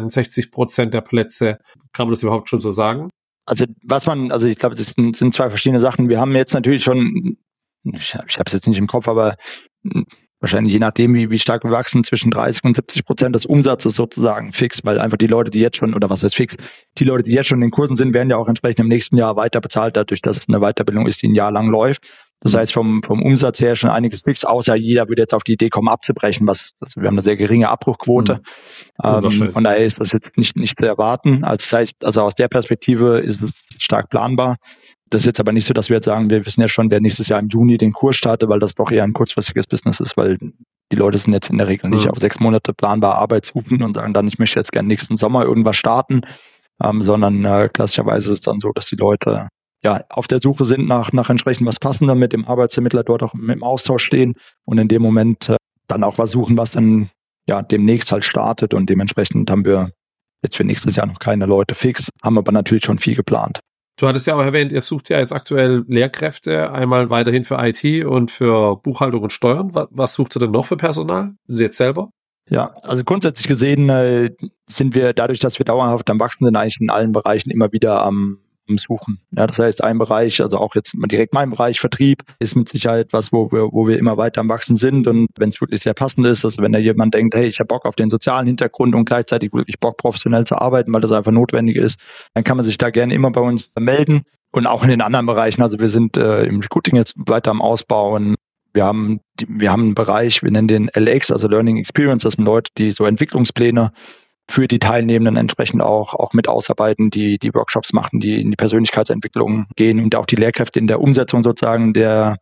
[SPEAKER 1] 60% der Plätze? Kann man das überhaupt schon so sagen?
[SPEAKER 2] Also ich glaube, das sind zwei verschiedene Sachen. Wir haben jetzt natürlich schon, ich habe es jetzt nicht im Kopf, aber wahrscheinlich je nachdem, wie stark wir wachsen, zwischen 30 und 70% des Umsatzes sozusagen fix, weil einfach die Leute, die jetzt schon, oder was heißt fix, die Leute, die jetzt schon in den Kursen sind, werden ja auch entsprechend im nächsten Jahr weiter bezahlt, dadurch, dass es eine Weiterbildung ist, die ein Jahr lang läuft. Das heißt, vom Umsatz her schon einiges fix, außer jeder würde jetzt auf die Idee kommen, abzubrechen, wir haben eine sehr geringe Abbruchquote. Von daher ist das jetzt nicht zu erwarten. Das heißt, also aus der Perspektive ist es stark planbar. Das ist jetzt aber nicht so, dass wir jetzt sagen, wir wissen ja schon, wer nächstes Jahr im Juni den Kurs startet, weil das doch eher ein kurzfristiges Business ist, weil die Leute sind jetzt in der Regel nicht auf 6 Monate planbare Arbeit suchen und sagen dann, ich möchte jetzt gerne nächsten Sommer irgendwas starten, sondern klassischerweise ist es dann so, dass die Leute auf der Suche sind nach entsprechend was Passendem, mit dem Arbeitsvermittler dort auch im Austausch stehen und in dem Moment dann auch was suchen, was dann demnächst halt startet, und dementsprechend haben wir jetzt für nächstes Jahr noch keine Leute fix, haben aber natürlich schon viel geplant.
[SPEAKER 1] Du hattest ja auch erwähnt, ihr sucht ja jetzt aktuell Lehrkräfte, einmal weiterhin für IT und für Buchhaltung und Steuern. Was sucht ihr denn noch für Personal? Sie jetzt selber?
[SPEAKER 2] Ja, also grundsätzlich gesehen sind wir dadurch, dass wir dauerhaft am Wachsen sind, eigentlich in allen Bereichen immer wieder am Suchen. Ja, das heißt, ein Bereich, also auch jetzt direkt mein Bereich Vertrieb, ist mit Sicherheit was, wo wir immer weiter am Wachsen sind, und wenn es wirklich sehr passend ist, also wenn da jemand denkt, hey, ich habe Bock auf den sozialen Hintergrund und gleichzeitig wirklich Bock, professionell zu arbeiten, weil das einfach notwendig ist, dann kann man sich da gerne immer bei uns melden, und auch in den anderen Bereichen. Also wir sind im Recruiting jetzt weiter am Ausbauen. Wir haben einen Bereich, wir nennen den LX, also Learning Experience. Das sind Leute, die so Entwicklungspläne für die Teilnehmenden entsprechend auch mit ausarbeiten, die Workshops machen, die in die Persönlichkeitsentwicklung gehen und auch die Lehrkräfte in der Umsetzung sozusagen der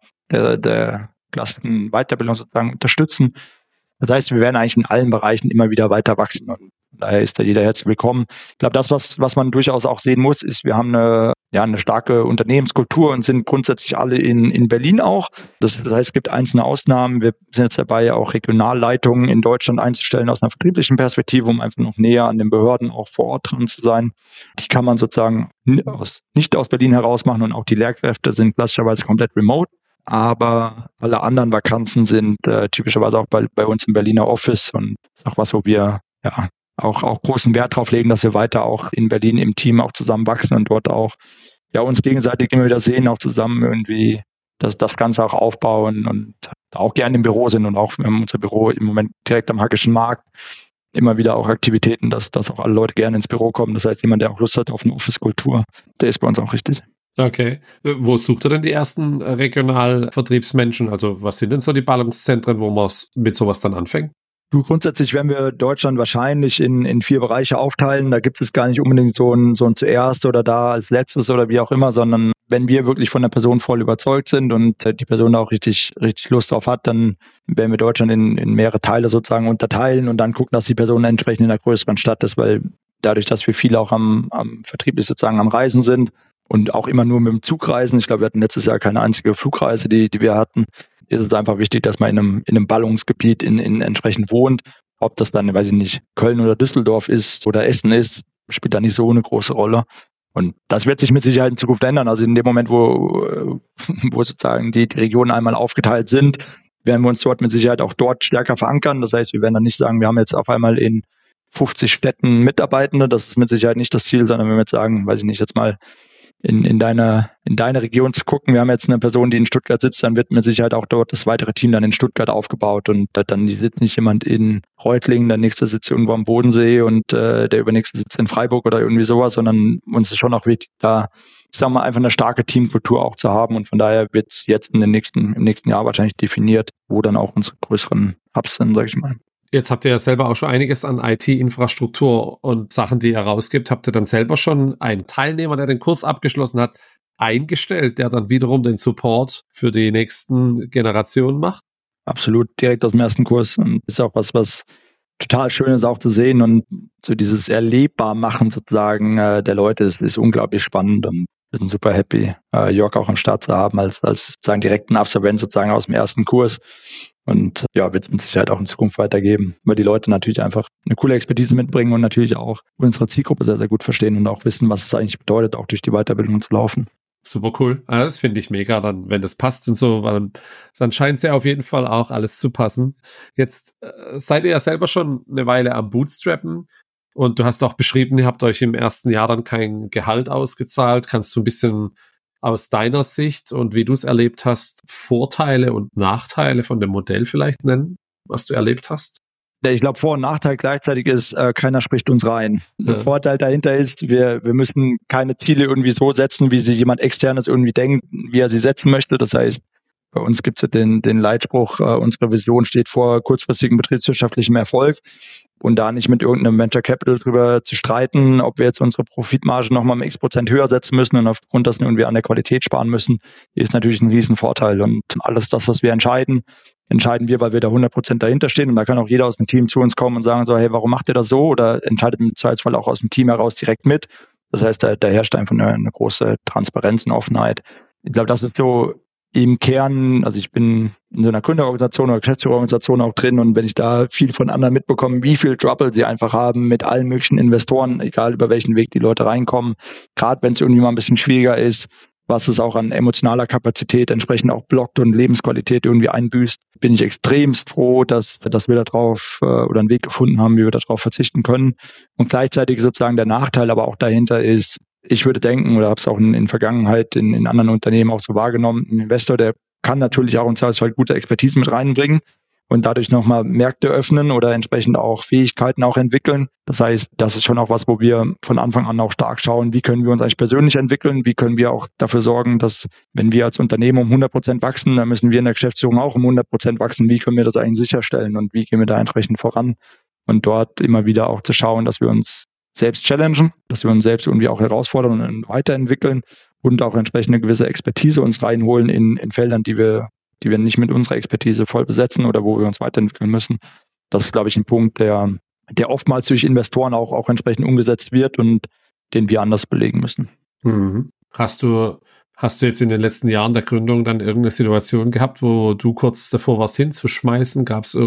[SPEAKER 2] klassischen Weiterbildung sozusagen unterstützen. Das heißt, wir werden eigentlich in allen Bereichen immer wieder weiter wachsen, und daher ist da jeder herzlich willkommen. Ich glaube, das, was man durchaus auch sehen muss, ist, wir haben eine starke Unternehmenskultur und sind grundsätzlich alle in Berlin auch. Das heißt, es gibt einzelne Ausnahmen. Wir sind jetzt dabei, auch Regionalleitungen in Deutschland einzustellen aus einer vertrieblichen Perspektive, um einfach noch näher an den Behörden auch vor Ort dran zu sein. Die kann man sozusagen nicht aus Berlin heraus machen, und auch die Lehrkräfte sind klassischerweise komplett remote. Aber alle anderen Vakanzen sind typischerweise auch bei uns im Berliner Office, und das ist auch was, wo wir auch großen Wert drauf legen, dass wir weiter auch in Berlin im Team auch zusammen wachsen und dort auch uns gegenseitig immer wieder sehen, auch zusammen irgendwie das Ganze auch aufbauen und auch gerne im Büro sind, und auch wir haben unser Büro im Moment direkt am Hackischen Markt, immer wieder auch Aktivitäten, dass auch alle Leute gerne ins Büro kommen. Das heißt, jemand, der auch Lust hat auf eine Office-Kultur, der ist bei uns auch richtig.
[SPEAKER 1] Okay. Wo sucht ihr denn die ersten Regionalvertriebsmenschen? Also was sind denn so die Ballungszentren, wo man mit sowas dann anfängt?
[SPEAKER 2] Grundsätzlich werden wir Deutschland wahrscheinlich in 4 Bereiche aufteilen. Da gibt es gar nicht unbedingt so ein zuerst oder da als letztes oder wie auch immer, sondern wenn wir wirklich von der Person voll überzeugt sind und die Person da auch richtig Lust drauf hat, dann werden wir Deutschland in mehrere Teile sozusagen unterteilen und dann gucken, dass die Person entsprechend in einer größeren Stadt ist, weil dadurch, dass wir viele auch am vertrieblich sozusagen am Reisen sind und auch immer nur mit dem Zug reisen, ich glaube, wir hatten letztes Jahr keine einzige Flugreise, die wir hatten, ist es einfach wichtig, dass man in einem Ballungsgebiet in entsprechend wohnt. Ob das dann, weiß ich nicht, Köln oder Düsseldorf ist oder Essen ist, spielt da nicht so eine große Rolle. Und das wird sich mit Sicherheit in Zukunft ändern. Also in dem Moment, wo sozusagen die Regionen einmal aufgeteilt sind, werden wir uns dort mit Sicherheit auch dort stärker verankern. Das heißt, wir werden dann nicht sagen, wir haben jetzt auf einmal in 50 Städten Mitarbeitende. Das ist mit Sicherheit nicht das Ziel, sondern wenn wir jetzt sagen, weiß ich nicht, jetzt mal in deine Region zu gucken. Wir haben jetzt eine Person, die in Stuttgart sitzt, dann wird mit Sicherheit auch dort das weitere Team dann in Stuttgart aufgebaut, und dann sitzt nicht jemand in Reutlingen, der nächste sitzt irgendwo am Bodensee und der übernächste sitzt in Freiburg oder irgendwie sowas, sondern uns ist schon auch wichtig, da, ich sag mal, einfach eine starke Teamkultur auch zu haben, und von daher wird es jetzt im nächsten Jahr wahrscheinlich definiert, wo dann auch unsere größeren Hubs sind, sage ich mal.
[SPEAKER 1] Jetzt habt ihr ja selber auch schon einiges an IT-Infrastruktur und Sachen, die ihr rausgibt. Habt ihr dann selber schon einen Teilnehmer, der den Kurs abgeschlossen hat, eingestellt, der dann wiederum den Support für die nächsten Generationen macht?
[SPEAKER 2] Absolut, direkt aus dem ersten Kurs. Und ist auch was total schön ist auch zu sehen, und so dieses Erlebbarmachen sozusagen der Leute ist unglaublich spannend, und wir sind super happy, Jörg auch am Start zu haben als sozusagen direkten Absolvent sozusagen aus dem ersten Kurs. Und wird es mit Sicherheit auch in Zukunft weitergeben, weil die Leute natürlich einfach eine coole Expertise mitbringen und natürlich auch unsere Zielgruppe sehr, sehr gut verstehen und auch wissen, was es eigentlich bedeutet, auch durch die Weiterbildung zu laufen.
[SPEAKER 1] Super cool. Das finde ich mega, dann, wenn das passt und so, weil dann scheint es ja auf jeden Fall auch alles zu passen. Jetzt seid ihr ja selber schon eine Weile am Bootstrappen, und du hast auch beschrieben, ihr habt euch im ersten Jahr dann kein Gehalt ausgezahlt. Kannst du ein bisschen aus deiner Sicht und wie du es erlebt hast, Vorteile und Nachteile von dem Modell vielleicht nennen, was du erlebt hast?
[SPEAKER 2] Ich glaube, Vor- und Nachteil gleichzeitig ist, keiner spricht uns rein. Der Vorteil dahinter ist, wir müssen keine Ziele irgendwie so setzen, wie sie jemand Externes irgendwie denkt, wie er sie setzen möchte. Das heißt, bei uns gibt es den Leitspruch, unsere Vision steht vor kurzfristigem betriebswirtschaftlichem Erfolg. und da nicht mit irgendeinem Venture Capital drüber zu streiten, ob wir jetzt unsere Profitmarge nochmal um x% höher setzen müssen und aufgrund dessen irgendwie an der Qualität sparen müssen, ist natürlich ein Riesenvorteil. Und alles das, was wir entscheiden wir, weil wir da 100% dahinter stehen. Und da kann auch jeder aus dem Team zu uns kommen und sagen so, hey, warum macht ihr das so? Oder entscheidet im Zweifelsfall auch aus dem Team heraus direkt mit. Das heißt, da herrscht einfach eine große Transparenz und Offenheit. Ich glaube, das ist so im Kern, also ich bin in so einer Gründerorganisation oder Geschäftsführerorganisation auch drin, und wenn ich da viel von anderen mitbekomme, wie viel Trouble sie einfach haben mit allen möglichen Investoren, egal über welchen Weg die Leute reinkommen, gerade wenn es irgendwie mal ein bisschen schwieriger ist, was es auch an emotionaler Kapazität entsprechend auch blockt und Lebensqualität irgendwie einbüßt, bin ich extremst froh, dass wir darauf oder einen Weg gefunden haben, wie wir darauf verzichten können. Und gleichzeitig sozusagen der Nachteil aber auch dahinter ist, ich würde denken, oder habe es auch in Vergangenheit in anderen Unternehmen auch so wahrgenommen, ein Investor, der kann natürlich auch im Zweifelsfall gute Expertise mit reinbringen und dadurch nochmal Märkte öffnen oder entsprechend auch Fähigkeiten auch entwickeln. Das heißt, das ist schon auch was, wo wir von Anfang an auch stark schauen, wie können wir uns eigentlich persönlich entwickeln, wie können wir auch dafür sorgen, dass, wenn wir als Unternehmen um 100% wachsen, dann müssen wir in der Geschäftsführung auch um 100% wachsen. Wie können wir das eigentlich sicherstellen und wie gehen wir da entsprechend voran? Und dort immer wieder auch zu schauen, dass wir uns selbst challengen, dass wir uns selbst irgendwie auch herausfordern und weiterentwickeln und auch entsprechend eine gewisse Expertise uns reinholen in Feldern, die wir nicht mit unserer Expertise voll besetzen oder wo wir uns weiterentwickeln müssen. Das ist, glaube ich, ein Punkt, der oftmals durch Investoren auch entsprechend umgesetzt wird und den wir anders belegen müssen.
[SPEAKER 1] Mhm. Hast du jetzt in den letzten Jahren der Gründung dann irgendeine Situation gehabt, wo du kurz davor warst hinzuschmeißen? Gab es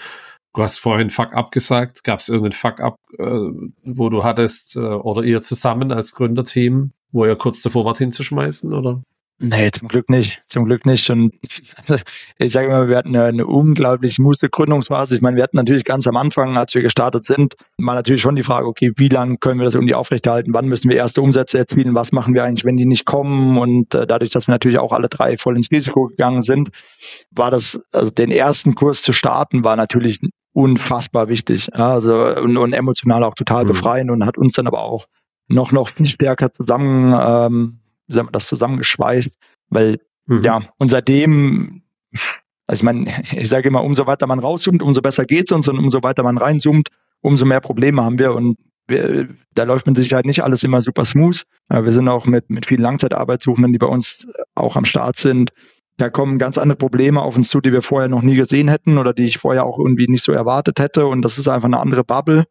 [SPEAKER 1] du hast vorhin Fuck-up gesagt, gab es irgendeinen Fuck-up, wo du hattest, oder ihr zusammen als Gründerteam, wo ihr kurz davor wart hinzuschmeißen, oder?
[SPEAKER 2] Nee, zum Glück nicht. Und also, ich sage immer, wir hatten eine unglaublich smooth Gründungsphase. Ich meine, wir hatten natürlich ganz am Anfang, als wir gestartet sind, mal natürlich schon die Frage, okay, wie lange können wir das irgendwie aufrechterhalten? Wann müssen wir erste Umsätze erzielen? Was machen wir eigentlich, wenn die nicht kommen? Und dadurch, dass wir natürlich auch alle drei voll ins Risiko gegangen sind, war das, also den ersten Kurs zu starten, war natürlich unfassbar wichtig. Ja, also und emotional auch total befreiend und hat uns dann aber auch noch viel stärker zusammengeschweißt, weil und seitdem, also ich meine, ich sage immer, umso weiter man rauszoomt, umso besser geht's uns, und umso weiter man reinzoomt, umso mehr Probleme haben wir, und da läuft mit Sicherheit nicht alles immer super smooth. Wir sind auch mit vielen Langzeitarbeitssuchenden, die bei uns auch am Start sind. Da kommen ganz andere Probleme auf uns zu, die wir vorher noch nie gesehen hätten oder die ich vorher auch irgendwie nicht so erwartet hätte, und das ist einfach eine andere Bubble,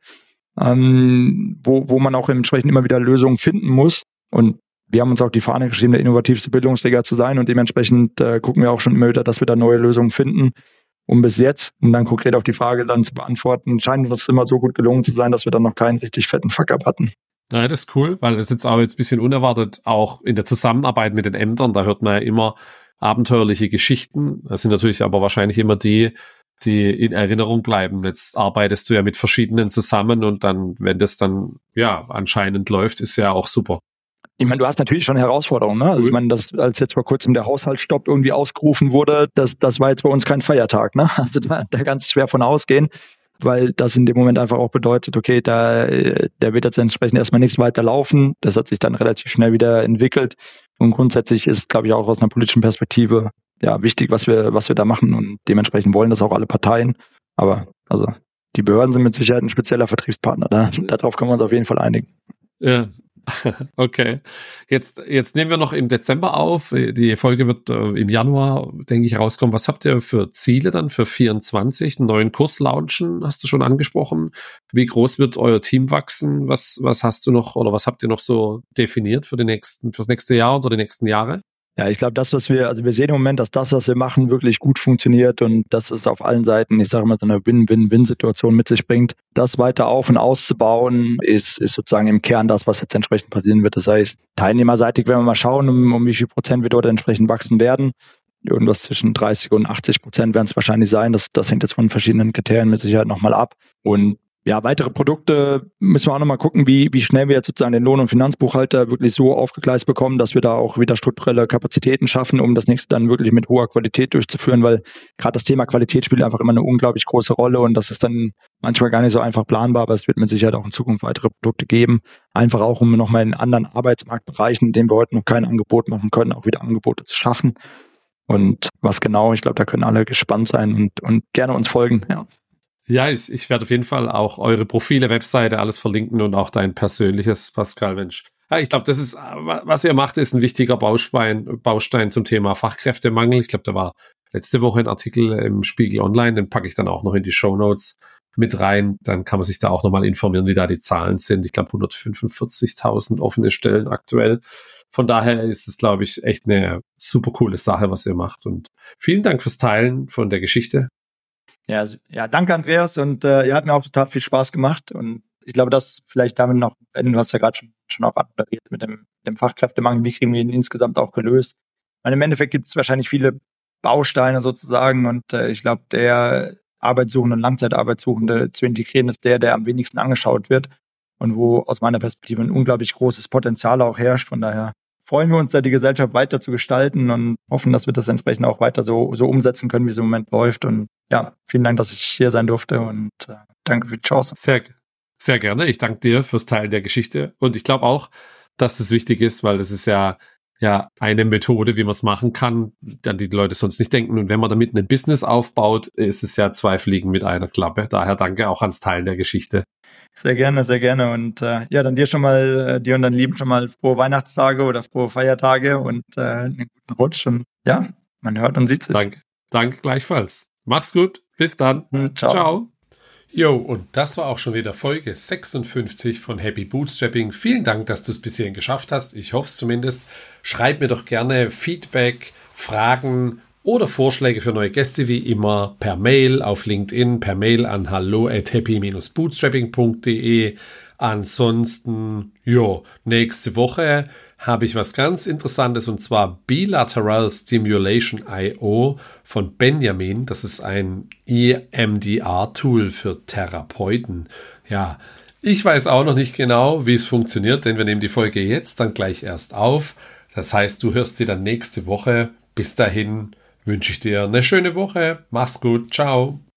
[SPEAKER 2] wo man auch entsprechend immer wieder Lösungen finden muss. Und wir haben uns auch die Fahne geschrieben, der innovativste Bildungsträger zu sein, und dementsprechend gucken wir auch schon immer wieder, dass wir da neue Lösungen finden. Und bis jetzt, um dann konkret auf die Frage dann zu beantworten, scheint uns immer so gut gelungen zu sein, dass wir dann noch keinen richtig fetten Fuck-up hatten.
[SPEAKER 1] Ja, das ist cool, weil das jetzt auch jetzt ein bisschen unerwartet, auch in der Zusammenarbeit mit den Ämtern, da hört man ja immer abenteuerliche Geschichten. Das sind natürlich aber wahrscheinlich immer die in Erinnerung bleiben. Jetzt arbeitest du ja mit verschiedenen zusammen, und dann, wenn das dann ja anscheinend läuft, ist ja auch super.
[SPEAKER 2] Ich meine, du hast natürlich schon Herausforderungen, ne? Also ich meine, als jetzt vor kurzem der Haushaltsstopp irgendwie ausgerufen wurde, das war jetzt bei uns kein Feiertag, ne? Also da kannst du schwer von ausgehen, weil das in dem Moment einfach auch bedeutet, okay, da wird jetzt entsprechend erstmal nichts weiter laufen. Das hat sich dann relativ schnell wieder entwickelt. Und grundsätzlich ist, glaube ich, auch aus einer politischen Perspektive ja wichtig, was wir da machen, und dementsprechend wollen das auch alle Parteien. Aber also die Behörden sind mit Sicherheit ein spezieller Vertriebspartner. Darauf können wir uns auf jeden Fall einigen.
[SPEAKER 1] Ja. Okay. Jetzt nehmen wir noch im Dezember auf. Die Folge wird im Januar, denke ich, rauskommen. Was habt ihr für Ziele dann für 24? Einen neuen Kurs launchen, hast du schon angesprochen. Wie groß wird euer Team wachsen? Was hast du noch, oder was habt ihr noch so definiert fürs nächste Jahr oder die nächsten Jahre?
[SPEAKER 2] Ja, ich glaube, wir sehen im Moment, dass das, was wir machen, wirklich gut funktioniert, und dass es auf allen Seiten, ich sage mal, so eine Win-Win-Win-Situation mit sich bringt. Das weiter auf- und auszubauen, ist sozusagen im Kern das, was jetzt entsprechend passieren wird. Das heißt, teilnehmerseitig werden wir mal schauen, um wie viel Prozent wir dort entsprechend wachsen werden. Irgendwas zwischen 30% und 80% werden es wahrscheinlich sein. Das hängt jetzt von verschiedenen Kriterien mit Sicherheit nochmal ab. Und ja, weitere Produkte müssen wir auch nochmal gucken, wie schnell wir jetzt sozusagen den Lohn- und Finanzbuchhalter wirklich so aufgegleist bekommen, dass wir da auch wieder strukturelle Kapazitäten schaffen, um das nächste dann wirklich mit hoher Qualität durchzuführen, weil gerade das Thema Qualität spielt einfach immer eine unglaublich große Rolle, und das ist dann manchmal gar nicht so einfach planbar, aber es wird mit Sicherheit auch in Zukunft weitere Produkte geben. Einfach auch, um nochmal in anderen Arbeitsmarktbereichen, in denen wir heute noch kein Angebot machen können, auch wieder Angebote zu schaffen. Und was genau, ich glaube, da können alle gespannt sein und gerne uns folgen, ja.
[SPEAKER 1] Ja, ich werde auf jeden Fall auch eure Profile, Webseite, alles verlinken und auch dein persönliches, Pascal, Mensch. Ja, ich glaube, das ist, was ihr macht, ist ein wichtiger Baustein zum Thema Fachkräftemangel. Ich glaube, da war letzte Woche ein Artikel im Spiegel Online, den packe ich dann auch noch in die Shownotes mit rein. Dann kann man sich da auch nochmal informieren, wie da die Zahlen sind. Ich glaube, 145.000 offene Stellen aktuell. Von daher ist es, glaube ich, echt eine super coole Sache, was ihr macht. Und vielen Dank fürs Teilen von der Geschichte.
[SPEAKER 2] Ja, danke Andreas und hat mir auch total viel Spaß gemacht und ich glaube, das vielleicht damit noch, du hast ja gerade schon auch anmoderiert mit dem Fachkräftemangel, wie kriegen wir ihn insgesamt auch gelöst. Und im Endeffekt gibt es wahrscheinlich viele Bausteine sozusagen und ich glaube, der Arbeitssuchende und Langzeitarbeitssuchende zu integrieren ist der am wenigsten angeschaut wird und wo aus meiner Perspektive ein unglaublich großes Potenzial auch herrscht. Von daher freuen wir uns, da die Gesellschaft weiter zu gestalten und hoffen, dass wir das entsprechend auch weiter so umsetzen können, wie es im Moment läuft. Und ja, vielen Dank, dass ich hier sein durfte und danke für die Chance.
[SPEAKER 1] Sehr, sehr gerne. Ich danke dir fürs Teilen der Geschichte. Und ich glaube auch, dass das wichtig ist, weil das ist ja eine Methode, wie man es machen kann, an die Leute sonst nicht denken. Und wenn man damit ein Business aufbaut, ist es ja 2 Fliegen mit einer Klappe. Daher danke auch ans Teilen der Geschichte.
[SPEAKER 2] Sehr gerne, sehr gerne. Und dann dir und deinen Lieben schon mal frohe Weihnachtstage oder frohe Feiertage und einen guten Rutsch. Und ja, man hört und sieht sich.
[SPEAKER 1] Danke gleichfalls. Mach's gut. Bis dann. Ciao. Jo, und das war auch schon wieder Folge 56 von Happy Bootstrapping. Vielen Dank, dass du es bis hierhin geschafft hast. Ich hoffe es zumindest. Schreib mir doch gerne Feedback, Fragen oder Vorschläge für neue Gäste wie immer per Mail auf LinkedIn, per Mail an hallo@happy-bootstrapping.de. Ansonsten, nächste Woche habe ich was ganz Interessantes und zwar Bilateral Stimulation I.O. von Benjamin. Das ist ein EMDR-Tool für Therapeuten. Ja, ich weiß auch noch nicht genau, wie es funktioniert, denn wir nehmen die Folge jetzt dann gleich erst auf. Das heißt, du hörst sie dann nächste Woche. Bis dahin wünsche ich dir eine schöne Woche. Mach's gut. Ciao.